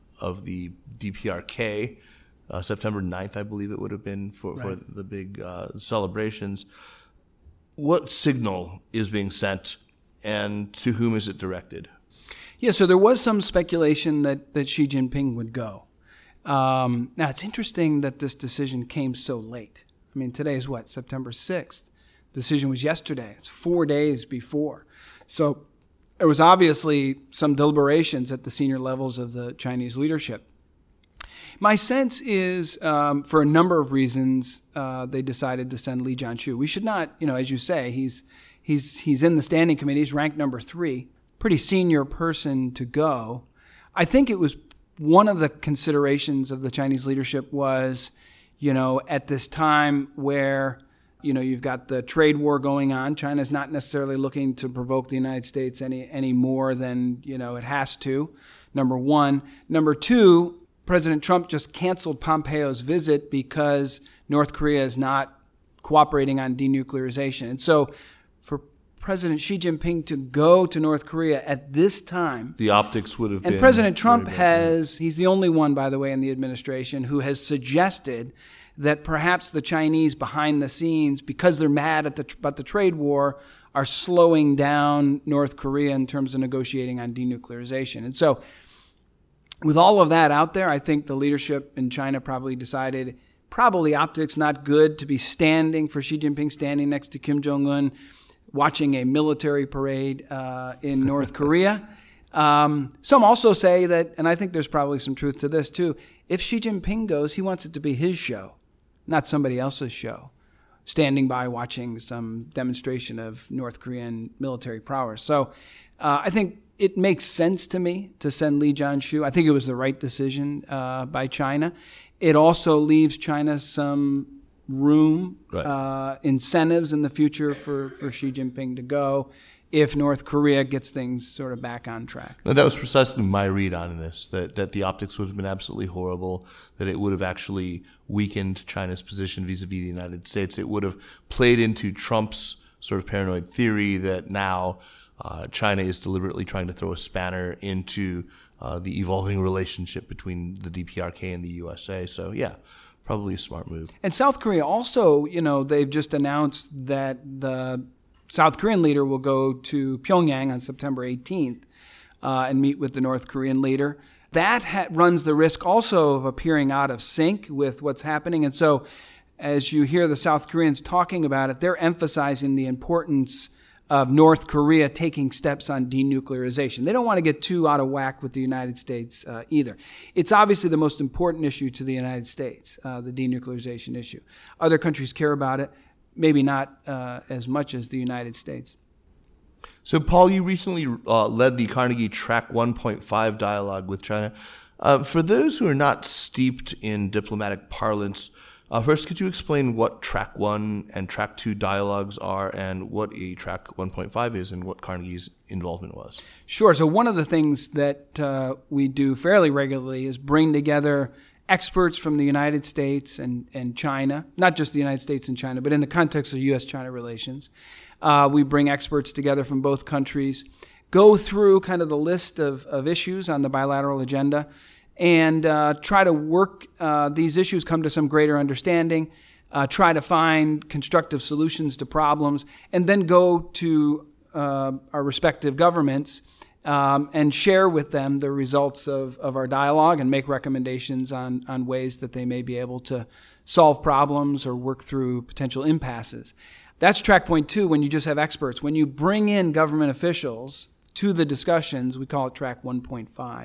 DPRK. September 9th, I believe it would have been for the big celebrations. What signal is being sent, and to whom is it directed? Yeah, so there was some speculation that Xi Jinping would go. Now, it's interesting that this decision came so late. Today is September 6th. Decision was yesterday. It's 4 days before. So there was obviously some deliberations at the senior levels of the Chinese leadership. My sense is, for a number of reasons, they decided to send Li Jianshu. We should not, as you say, he's in the standing committee. He's ranked number 3. Pretty senior person to go. I think it was one of the considerations of the Chinese leadership was, at this time where, you've got the trade war going on. China's not necessarily looking to provoke the United States any more than, it has to, number one. Number two, President Trump just canceled Pompeo's visit because North Korea is not cooperating on denuclearization. And so for President Xi Jinping to go to North Korea at this time, the optics would have been... And President Trump he's the only one, by the way, in the administration who has suggested that perhaps the Chinese behind the scenes, because they're mad about the trade war, are slowing down North Korea in terms of negotiating on denuclearization. And so with all of that out there, I think the leadership in China probably decided optics not good to be standing next to Kim Jong-un, watching a military parade in North Korea. Some also say that, and I think there's probably some truth to this too, if Xi Jinping goes, he wants it to be his show, not somebody else's show, standing by watching some demonstration of North Korean military prowess. So I think it makes sense to me to send Li Jianshu. I think it was the right decision by China. It also leaves China some room, incentives in the future for Xi Jinping to go if North Korea gets things sort of back on track. No, that was precisely my read on this, that the optics would have been absolutely horrible, that it would have actually weakened China's position vis-a-vis the United States. It would have played into Trump's sort of paranoid theory that now China is deliberately trying to throw a spanner into the evolving relationship between the DPRK and the USA. So, yeah, probably a smart move. And South Korea also, they've just announced that the South Korean leader will go to Pyongyang on September 18th and meet with the North Korean leader. That runs the risk also of appearing out of sync with what's happening. And so as you hear the South Koreans talking about it, they're emphasizing the importance of North Korea taking steps on denuclearization. They don't want to get too out of whack with the United States either. It's obviously the most important issue to the United States, the denuclearization issue. Other countries care about it, maybe not as much as the United States. So, Paul, you recently led the Carnegie Track 1.5 dialogue with China. For those who are not steeped in diplomatic parlance, first, could you explain what Track 1 and Track 2 dialogues are and what a Track 1.5 is and what Carnegie's involvement was? Sure. So one of the things that we do fairly regularly is bring together experts from the United States and China, not just the United States and China, but in the context of U.S.-China relations. We bring experts together from both countries, go through kind of the list of issues on the bilateral agenda, and try to work these issues, come to some greater understanding, try to find constructive solutions to problems, and then go to our respective governments and share with them the results of our dialogue and make recommendations on ways that they may be able to solve problems or work through potential impasses. That's track point 2 when you just have experts. When you bring in government officials to the discussions, we call it track 1.5.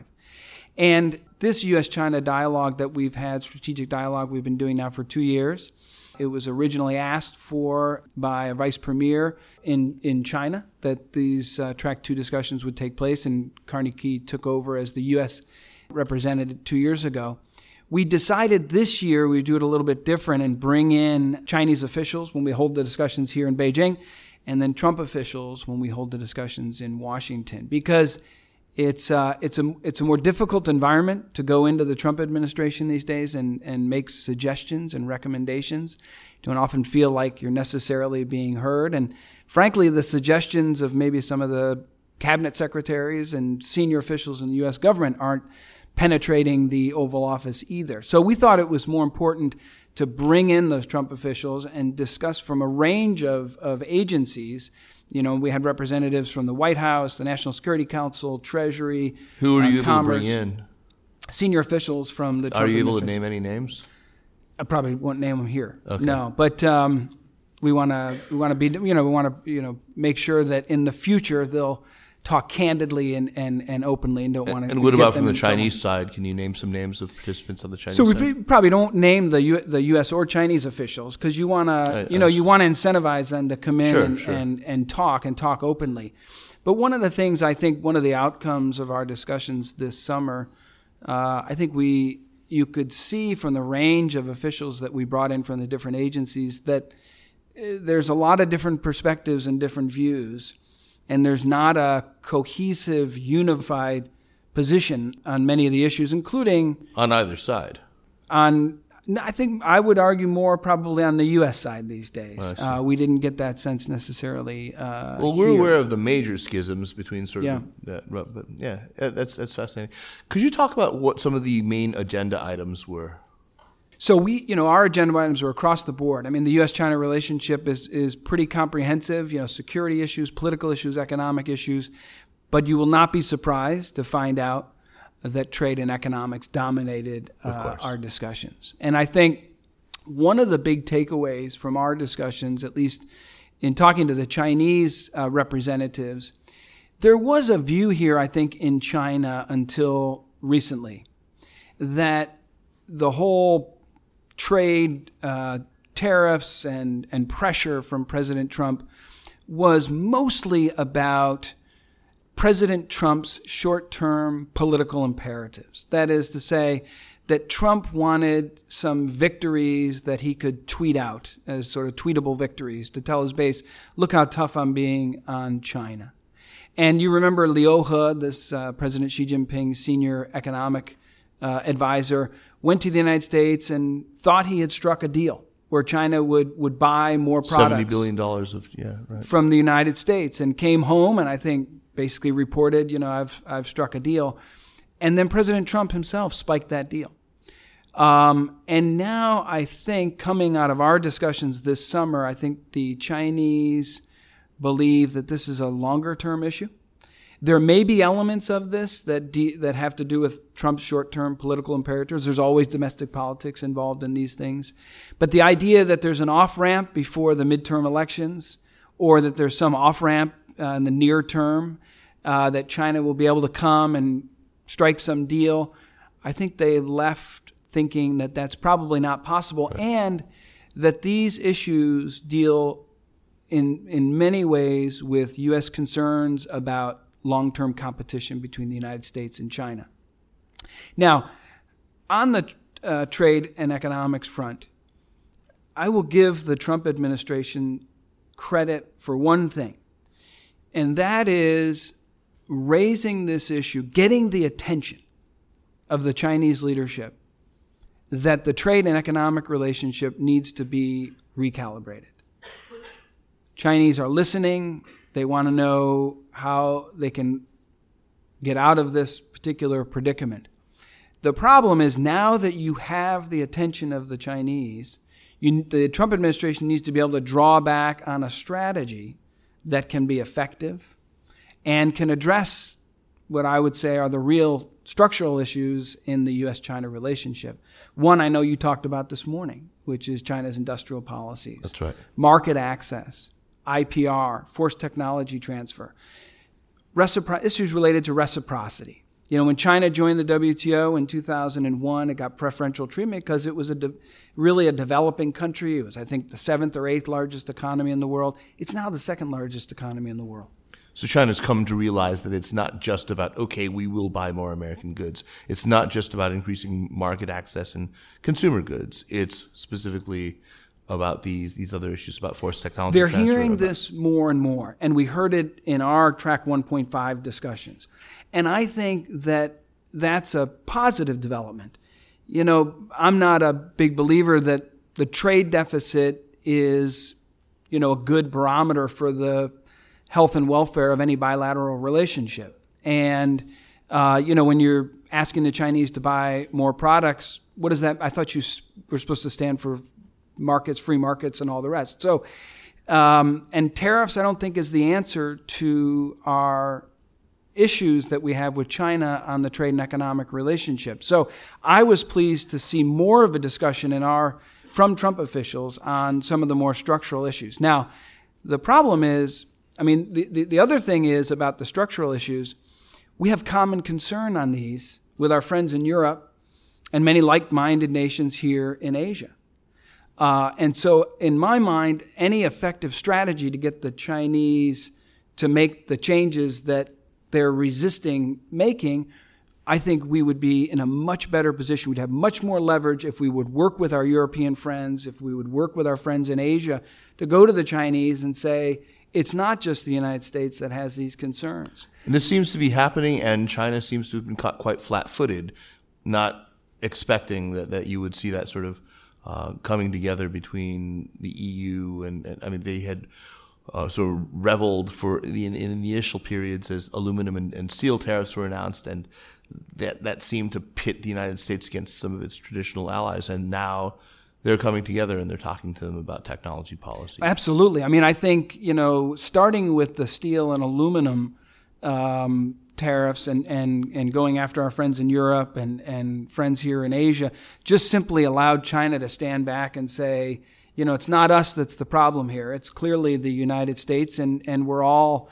And this U.S.-China dialogue that we've had, strategic dialogue we've been doing now for 2 years, it was originally asked for by a vice premier in China that these track 2 discussions would take place, and Carnegie took over as the U.S. representative 2 years ago. We decided this year we'd do it a little bit different and bring in Chinese officials when we hold the discussions here in Beijing, and then Trump officials when we hold the discussions in Washington, because it's a more difficult environment to go into the Trump administration these days and make suggestions and recommendations. You don't often feel like you're necessarily being heard. And frankly, the suggestions of maybe some of the cabinet secretaries and senior officials in the U.S. government aren't penetrating the Oval Office either. So we thought it was more important to bring in those Trump officials and discuss from a range of agencies. We had representatives from the White House, the National Security Council, Treasury, Who are you Commerce, able to bring in? Senior officials from the Trump Are you able to administration. name any names? I probably won't name them here. Okay. No, but we want to make sure that in the future talk candidly and openly and don't want to. And what about from the Chinese side? Can you name some names of participants on the Chinese side? So we probably don't name the U.S. or Chinese officials because you want to, you want to incentivize them to come in and talk openly. But one of the things I think, one of the outcomes of our discussions this summer, I think you could see from the range of officials that we brought in from the different agencies that there's a lot of different perspectives and different views. And there's not a cohesive, unified position on many of the issues, including... On either side. I think I would argue more probably on the U.S. side these days. We didn't get that sense necessarily Well, we're aware of the major schisms between sort of that. But yeah, that's fascinating. Could you talk about what some of the main agenda items were? So our agenda items are across the board. I mean, the U.S.-China relationship is pretty comprehensive. Security issues, political issues, economic issues. But you will not be surprised to find out that trade and economics dominated our discussions. And I think one of the big takeaways from our discussions, at least in talking to the Chinese representatives, there was a view here, I think, in China until recently that the whole trade tariffs and pressure from President Trump was mostly about President Trump's short-term political imperatives. That is to say that Trump wanted some victories that he could tweet out as sort of tweetable victories to tell his base, look how tough I'm being on China. And you remember Liu He, this President Xi Jinping's senior economic advisor, went to the United States and thought he had struck a deal where China would buy more products. $70 billion from the United States, and came home and I think basically reported, I've struck a deal. And then President Trump himself spiked that deal. And now I think coming out of our discussions this summer, I think the Chinese believe that this is a longer term issue. There may be elements of this that have to do with Trump's short-term political imperatives. There's always domestic politics involved in these things. But the idea that there's an off-ramp before the midterm elections, or that there's some off-ramp in the near term, that China will be able to come and strike some deal, I think they left thinking that that's probably not possible, and that these issues deal in many ways with U.S. concerns about long-term competition between the United States and China. Now, on the trade and economics front, I will give the Trump administration credit for one thing, and that is raising this issue, getting the attention of the Chinese leadership that the trade and economic relationship needs to be recalibrated. Chinese are listening. They want to know how they can get out of this particular predicament. The problem is now that you have the attention of the Chinese, the Trump administration needs to be able to draw back on a strategy that can be effective and can address what I would say are the real structural issues in the U.S.-China relationship. One I know you talked about this morning, which is China's industrial policies. That's right. Market access, IPR, forced technology transfer, issues related to reciprocity. When China joined the WTO in 2001, it got preferential treatment because it was really a developing country. It was, I think, the 7th or 8th largest economy in the world. It's now the 2nd largest economy in the world. So China's come to realize that it's not just about, okay, we will buy more American goods. It's not just about increasing market access in consumer goods. It's specifically about these other issues about forced technology They're transfer. hearing this more and more, and we heard it in our Track 1.5 discussions. And I think that that's a positive development. I'm not a big believer that the trade deficit is, a good barometer for the health and welfare of any bilateral relationship. And, when you're asking the Chinese to buy more products, what is that? I thought you were supposed to stand for markets, free markets, and all the rest. So, and tariffs, I don't think, is the answer to our issues that we have with China on the trade and economic relationship. So I was pleased to see more of a discussion from Trump officials on some of the more structural issues. Now, the problem is I mean, the other thing is about the structural issues. We have common concern on these with our friends in Europe and many like-minded nations here in Asia. And so in my mind, any effective strategy to get the Chinese to make the changes that they're resisting making, I think we would be in a much better position. We'd have much more leverage if we would work with our European friends, if we would work with our friends in Asia to go to the Chinese and say, it's not just the United States that has these concerns. And this seems to be happening, and China seems to have been caught quite flat-footed, not expecting that you would see that sort of coming together between the EU and I mean, they had sort of reveled in the initial periods as aluminum and steel tariffs were announced, and that seemed to pit the United States against some of its traditional allies, and now they're coming together and they're talking to them about technology policy. Absolutely. I mean, I think, starting with the steel and aluminum tariffs and going after our friends in Europe and friends here in Asia just simply allowed China to stand back and say, it's not us that's the problem here. It's clearly the United States, and we're all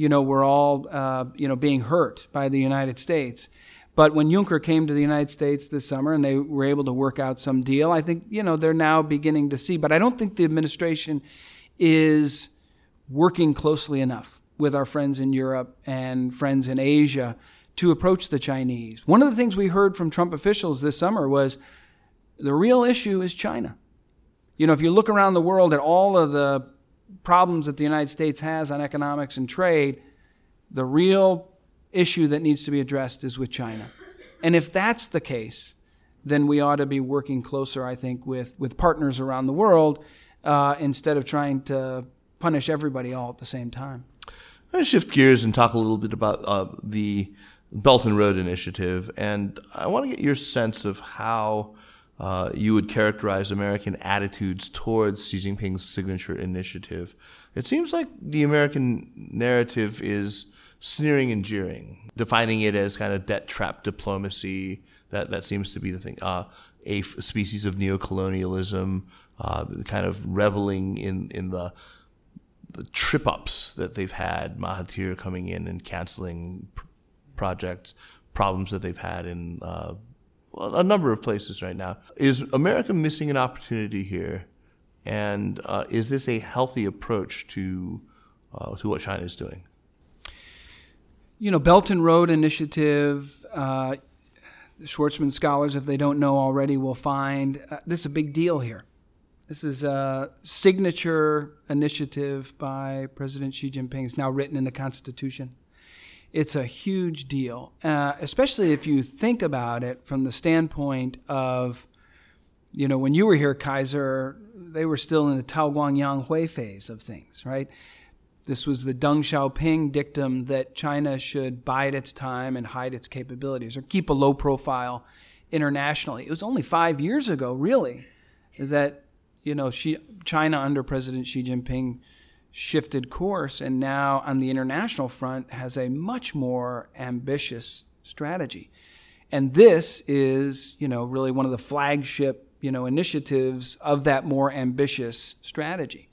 being hurt by the United States. But when Juncker came to the United States this summer and they were able to work out some deal, I think, they're now beginning to see. But I don't think the administration is working closely enough with our friends in Europe and friends in Asia to approach the Chinese. One of the things we heard from Trump officials this summer was the real issue is China. If you look around the world at all of the problems that the United States has on economics and trade, the real issue that needs to be addressed is with China. And if that's the case, then we ought to be working closer, I think, with partners around the world instead of trying to punish everybody all at the same time. I'm going to shift gears and talk a little bit about the Belt and Road Initiative. And I want to get your sense of how you would characterize American attitudes towards Xi Jinping's signature initiative. It seems like the American narrative is sneering and jeering, defining it as kind of debt trap diplomacy. That seems to be the thing. A species of neocolonialism, kind of reveling in the trip-ups that they've had, Mahathir coming in and canceling projects, problems that they've had in a number of places right now. Is America missing an opportunity here? And is this a healthy approach to what China is doing? Belt and Road Initiative, the Schwarzman scholars, if they don't know already, will find this is a big deal here. This is a signature initiative by President Xi Jinping. It's now written in the Constitution. It's a huge deal, especially if you think about it from the standpoint of, when you were here, Kaiser, they were still in the Tao Guangyang Hui phase of things, right? This was the Deng Xiaoping dictum that China should bide its time and hide its capabilities or keep a low profile internationally. It was only 5 years ago, really, that China under President Xi Jinping shifted course, and now on the international front has a much more ambitious strategy. And this is, really one of the flagship, initiatives of that more ambitious strategy.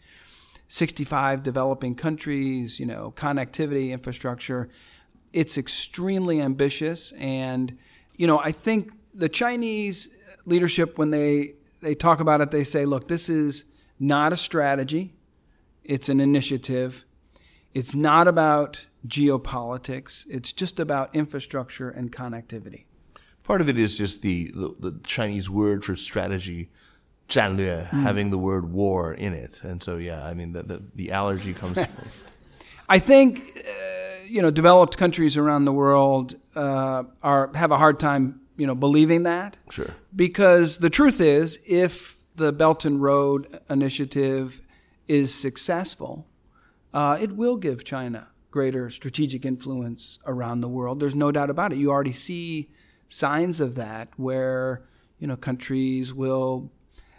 65 developing countries, connectivity, infrastructure. It's extremely ambitious. And, I think the Chinese leadership, when they talk about it, they say, look, this is not a strategy. It's an initiative. It's not about geopolitics. It's just about infrastructure and connectivity. Part of it is just the Chinese word for strategy, 战略, having the word war in it. And so, the allergy comes. I think, developed countries around the world have a hard time, believing that. Sure. Because the truth is, if the Belt and Road Initiative is successful, it will give China greater strategic influence around the world. There's no doubt about it. You already see signs of that where, countries will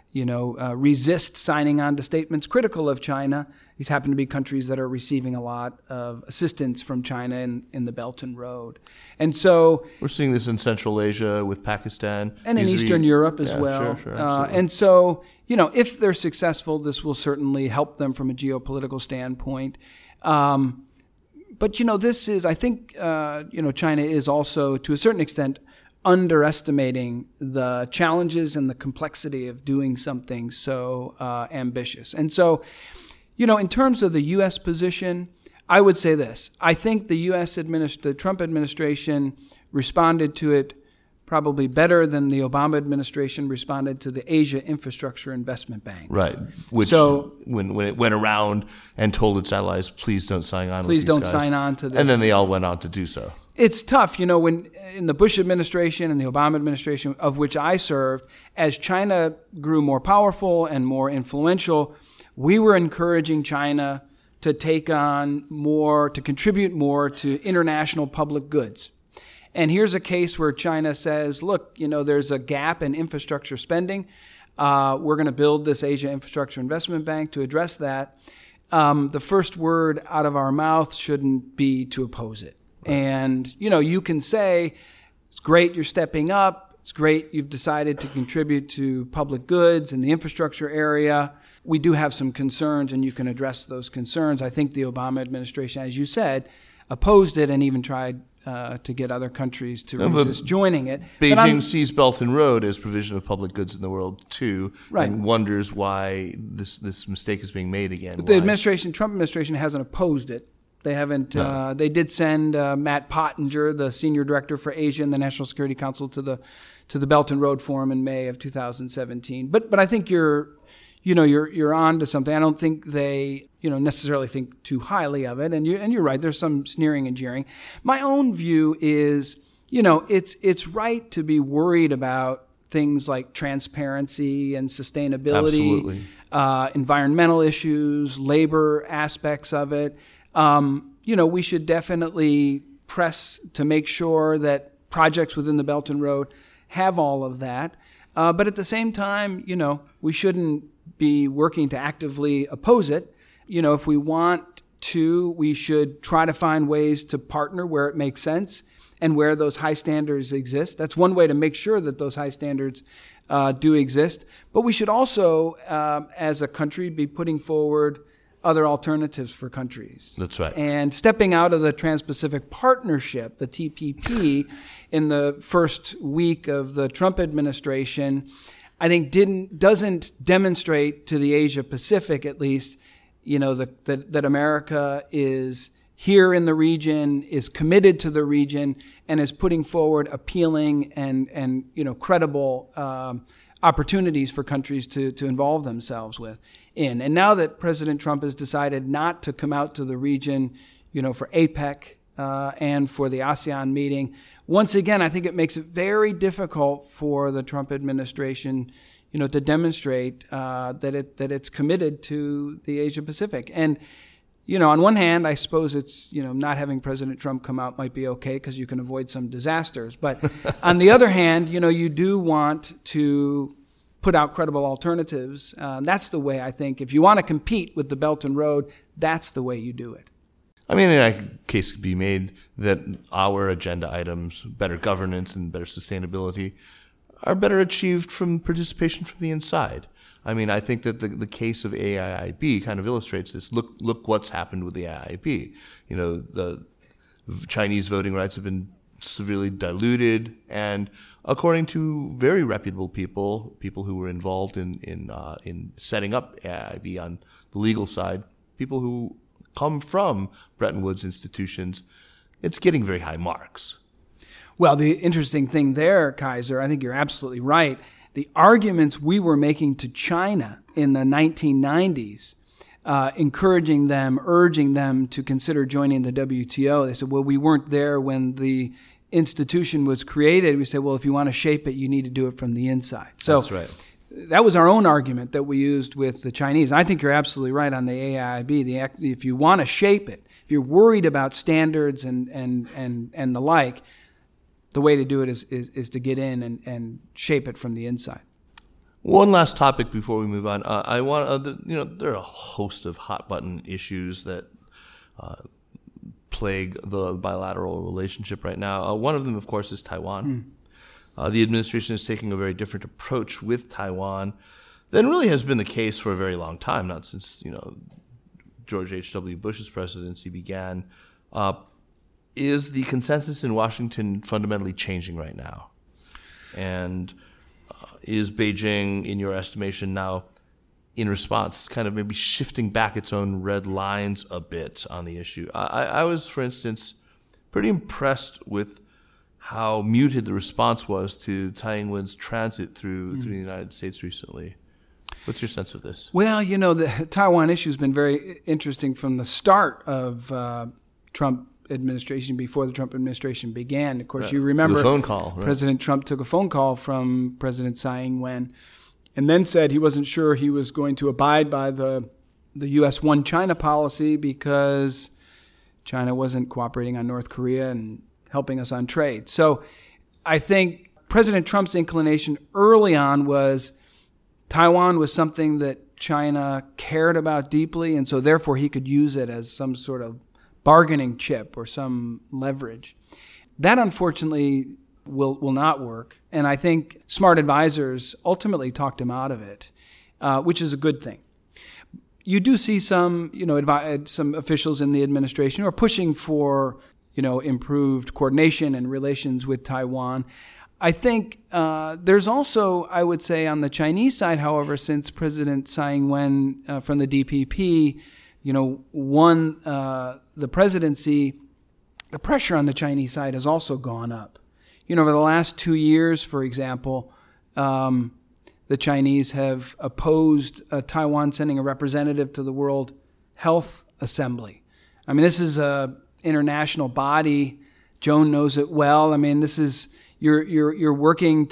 resist signing on to statements critical of China. These happen to be countries that are receiving a lot of assistance from China in the Belt and Road. And so we're seeing this in Central Asia with Pakistan. And in Eastern Europe as well. Sure, and so, if they're successful, this will certainly help them from a geopolitical standpoint. But, this is, I think, China is also, to a certain extent, underestimating the challenges and the complexity of doing something so ambitious. And so, in terms of the U.S. position, I would say this. I think the Trump administration responded to it probably better than the Obama administration responded to the Asia Infrastructure Investment Bank. Right. Which, when it went around and told its allies, please don't sign on Please with these don't guys. sign on to this. And then they all went on to do so. It's tough, when in the Bush administration and the Obama administration, of which I served, as China grew more powerful and more influential, we were encouraging China to take on more, to contribute more to international public goods. And here's a case where China says, look, there's a gap in infrastructure spending. We're going to build this Asia Infrastructure Investment Bank to address that. The first word out of our mouth shouldn't be to oppose it. Right. And, you can say, it's great you're stepping up. It's great you've decided to contribute to public goods in the infrastructure area. We do have some concerns, and you can address those concerns. I think the Obama administration, as you said, opposed it and even tried to get other countries to resist joining it. Beijing sees Belt and Road as provision of public goods in the world too, right, and wonders why this mistake is being made again. But the Trump administration hasn't opposed it. They haven't. No. They did send Matt Pottinger, the senior director for Asia in the National Security Council, to the Belt and Road Forum in May of 2017. But I think you're on to something. I don't think they, necessarily think too highly of it. And you're right. There's some sneering and jeering. My own view is, it's right to be worried about things like transparency and sustainability, environmental issues, labor aspects of it. We should definitely press to make sure that projects within the Belt and Road have all of that. But at the same time, we shouldn't be working to actively oppose it. If we want to, we should try to find ways to partner where it makes sense and where those high standards exist. That's one way to make sure that those high standards do exist. But we should also, as a country, be putting forward other alternatives for countries. That's right. And stepping out of the Trans-Pacific Partnership, the TPP, in the first week of the Trump administration, I think doesn't demonstrate to the Asia Pacific, at least, that America is here in the region, is committed to the region, and is putting forward appealing and credible opportunities for countries to involve themselves in. And now that President Trump has decided not to come out to the region, for APEC and for the ASEAN meeting, once again, I think it makes it very difficult for the Trump administration, to demonstrate that it's committed to the Asia Pacific. And on one hand, I suppose it's, not having President Trump come out might be okay because you can avoid some disasters. But on the other hand, you do want to put out credible alternatives. That's the way, I think, if you want to compete with the Belt and Road, that's the way you do it. I mean, a case could be made that our agenda items, better governance and better sustainability, are better achieved from participation from the inside. I mean, I think that the case of AIIB kind of illustrates this. Look what's happened with the AIIB. The Chinese voting rights have been severely diluted, and according to very reputable people who were involved in setting up AIIB on the legal side, people who come from Bretton Woods institutions, it's getting very high marks. Well, the interesting thing there, Kaiser, I think you're absolutely right. The arguments we were making to China in the 1990s, encouraging them, urging them to consider joining the WTO, they said, well, we weren't there when the institution was created. We said, well, if you want to shape it, you need to do it from the inside. So that's right. That was our own argument that we used with the Chinese. And I think you're absolutely right on the AIIB. If you want to shape it, if you're worried about standards and the like, the way to do it is to get in and shape it from the inside. One last topic before we move on. I want there are a host of hot button issues that plague the bilateral relationship right now. One of them, of course, is Taiwan. The administration is taking a very different approach with Taiwan than really has been the case for a very long time, not since George H.W. Bush's presidency began. Is the consensus in Washington fundamentally changing right now? And is Beijing, in your estimation, now in response, kind of maybe shifting back its own red lines a bit on the issue? I was, for instance, pretty impressed with how muted the response was to Tsai Ing-wen's transit through the United States recently. What's your sense of this? Well, the Taiwan issue has been very interesting from the start of Trump administration, before the Trump administration began. Of course, you remember the phone call, right? President Trump took a phone call from President Tsai Ing-wen and then said he wasn't sure he was going to abide by the U.S. one China policy because China wasn't cooperating on North Korea and helping us on trade. So I think President Trump's inclination early on was Taiwan was something that China cared about deeply, and so therefore he could use it as some sort of bargaining chip or some leverage. That unfortunately will not work, and I think smart advisors ultimately talked him out of it, which is a good thing. You do see some, some officials in the administration who are pushing for, improved coordination and relations with Taiwan. I think there's also, I would say, on the Chinese side, however, since President Tsai Ing-wen from the DPP, won the presidency, the pressure on the Chinese side has also gone up. Over the last 2 years, for example, the Chinese have opposed Taiwan sending a representative to the World Health Assembly. I mean, this is a international body. Joan knows it well. I mean, this is you're working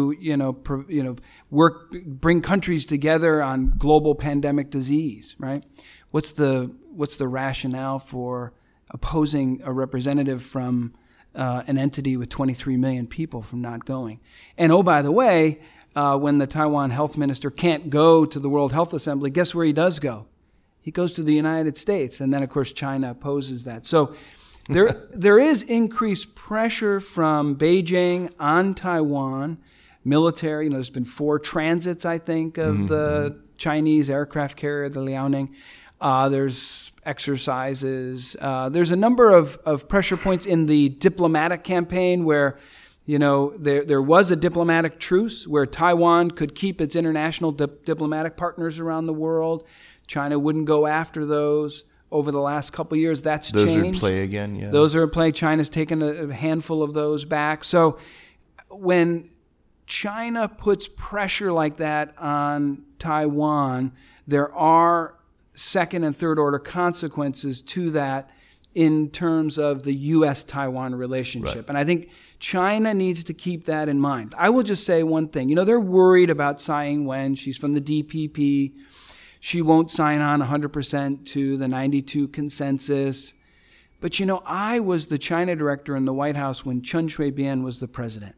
to bring countries together on global pandemic disease, right? What's the rationale for opposing a representative from an entity with 23 million people from not going? And oh, by the way, when the Taiwan health minister can't go to the World Health Assembly, guess where he does go? He goes to the United States. And then, of course, China opposes that. So there is increased pressure from Beijing on Taiwan, military. There's been 4 transits, I think, of the Chinese aircraft carrier, the Liaoning. There's exercises. There's a number of pressure points in the diplomatic campaign where, there was a diplomatic truce where Taiwan could keep its international diplomatic partners around the world. China wouldn't go after those. Over the last couple of years, that's changed. Those are in play again, yeah. Those are in play. China's taken a handful of those back. So when China puts pressure like that on Taiwan, there are second and third order consequences to that in terms of the U.S.-Taiwan relationship. Right. And I think China needs to keep that in mind. I will just say one thing. They're worried about Tsai Ing-wen. She's from the DPP. She won't sign on 100% to the 92 consensus. But, I was the China director in the White House when Chen Shui-bian was the president.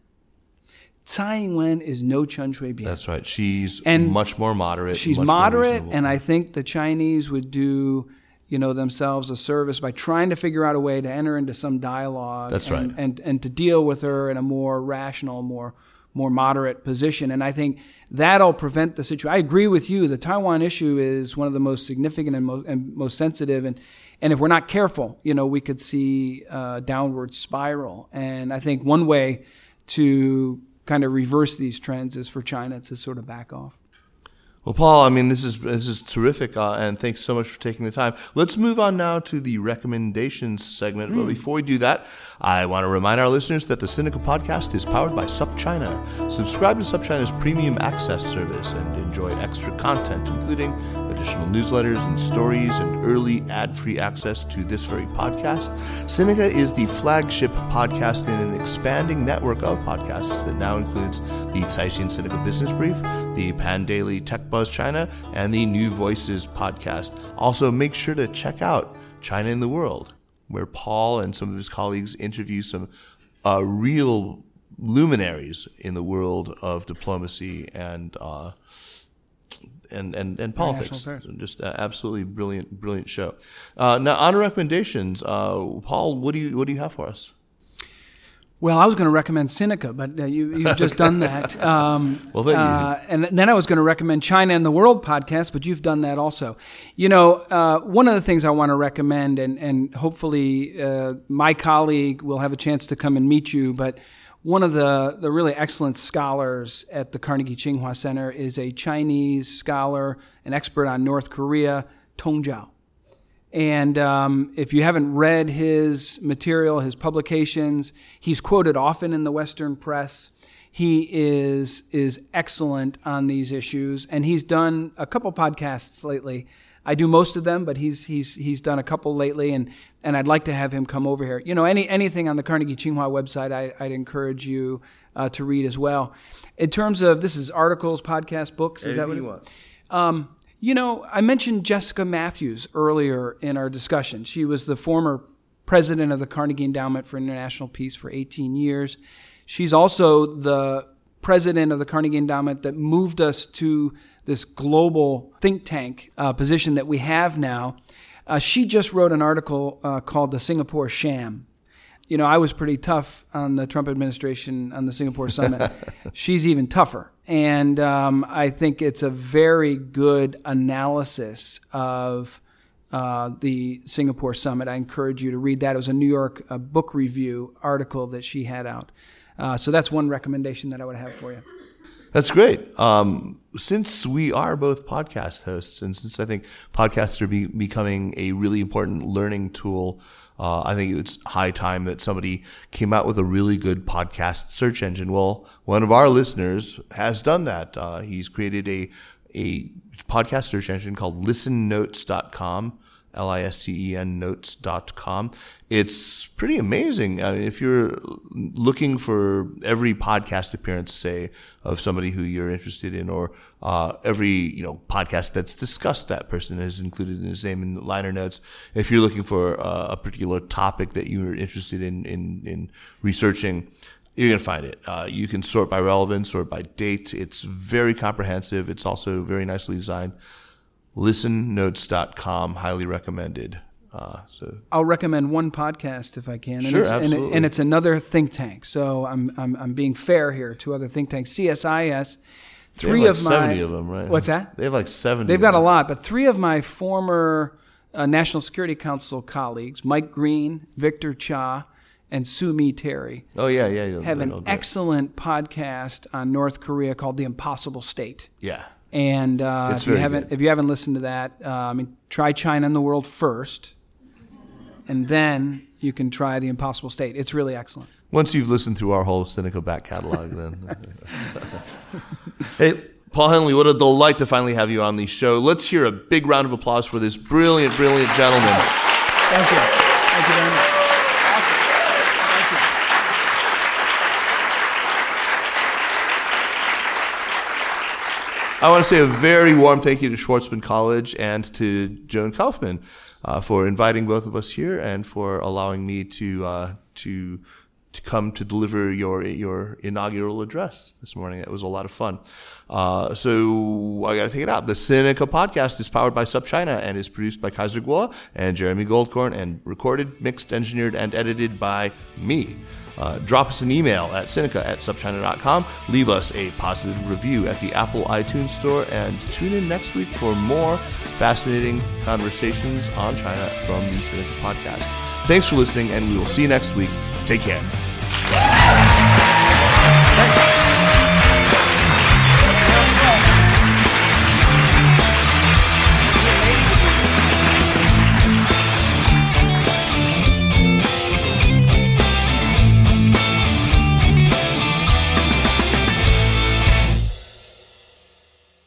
Tsai Ing-wen is no Chen Shui-bian. That's right. She's much more moderate. She's moderate, and I think the Chinese would do, themselves a service by trying to figure out a way to enter into some dialogue. That's right. And to deal with her in a more rational, more moderate position. And I think that'll prevent the situation. I agree with you. The Taiwan issue is one of the most significant and most sensitive. And if we're not careful, we could see a downward spiral. And I think one way to kind of reverse these trends is for China to sort of back off. Well, Paul, this is terrific, and thanks so much for taking the time. Let's move on now to the recommendations segment. But before we do that, I want to remind our listeners that the Sinica Podcast is powered by SupChina. Subscribe to SupChina's premium access service and enjoy extra content, including additional newsletters and stories and early ad-free access to this very podcast. Sinica is the flagship podcast in an expanding network of podcasts that now includes the Caixin Sinica Business Brief, the Pandaily Tech Buzz China, and the New Voices podcast. Also, make sure to check out China in the World, where Paul and some of his colleagues interview some real luminaries in the world of diplomacy and politics. Just absolutely brilliant show. Now, on recommendations, Paul, what do you have for us? Well, I was going to recommend Sinica, but you've just done that. Well, thank you. And then I was going to recommend China and the World podcast, but you've done that also. One of the things I want to recommend, and hopefully my colleague will have a chance to come and meet you, but one of the really excellent scholars at the Carnegie Tsinghua Center is a Chinese scholar, an expert on North Korea, Tong Zhao. And if you haven't read his material, his publications, he's quoted often in the Western press. He is excellent on these issues, and he's done a couple podcasts lately. I do most of them, but he's done a couple lately, and I'd like to have him come over here. Anything on the Carnegie Tsinghua website, I'd encourage you to read as well. In terms of, this is articles, podcasts, books. Is that what you want? I mentioned Jessica Matthews earlier in our discussion. She was the former president of the Carnegie Endowment for International Peace for 18 years. She's also the president of the Carnegie Endowment that moved us to this global think tank position that we have now. She just wrote an article called The Singapore Sham. I was pretty tough on the Trump administration on the Singapore summit. She's even tougher. And I think it's a very good analysis of the Singapore summit. I encourage you to read that. It was a New York book review article that she had out. So that's one recommendation that I would have for you. That's great. Since we are both podcast hosts, and since I think podcasts are becoming a really important learning tool, I think it's high time that somebody came out with a really good podcast search engine. Well, one of our listeners has done that. He's created a podcast search engine called listennotes.com. LISTEN notes.com. It's pretty amazing. I mean, if you're looking for every podcast appearance, say, of somebody who you're interested in, or every podcast that's discussed that person is included in his name in the liner notes. If you're looking for a particular topic that you're interested in researching, you're going to find it. You can sort by relevance, sort by date. It's very comprehensive. It's also very nicely designed. Listennotes.com, highly recommended. So I'll recommend one podcast if I can. And sure, absolutely. And it's another think tank. So I'm being fair here to other think tanks. CSIS. They have 70 of them, right? What's that? They have 70. They've got a lot, but three of my former National Security Council colleagues, Mike Green, Victor Cha, and Sue Mi Terry. Oh yeah. Have an excellent podcast on North Korea called The Impossible State. Yeah. And if you haven't listened to that, try China and the World first, and then you can try The Impossible State. It's really excellent. Once you've listened through our whole Sinica back catalog, then. Hey, Paul Henley, what a delight to finally have you on the show. Let's hear a big round of applause for this brilliant, brilliant gentleman. Thank you. Thank you very much. I want to say a very warm thank you to Schwartzman College and to Joan Kaufman for inviting both of us here and for allowing me to come to deliver your inaugural address this morning. It was a lot of fun. So I got to take it out. The Sinica podcast is powered by SupChina and is produced by Kaiser Kuo and Jeremy Goldkorn and recorded, mixed, engineered, and edited by me. Drop us an email at Sinica@supchina.com. Leave us a positive review at the Apple iTunes Store, and tune in next week for more fascinating conversations on China from the Sinica podcast. Thanks for listening, and we will see you next week. Take care.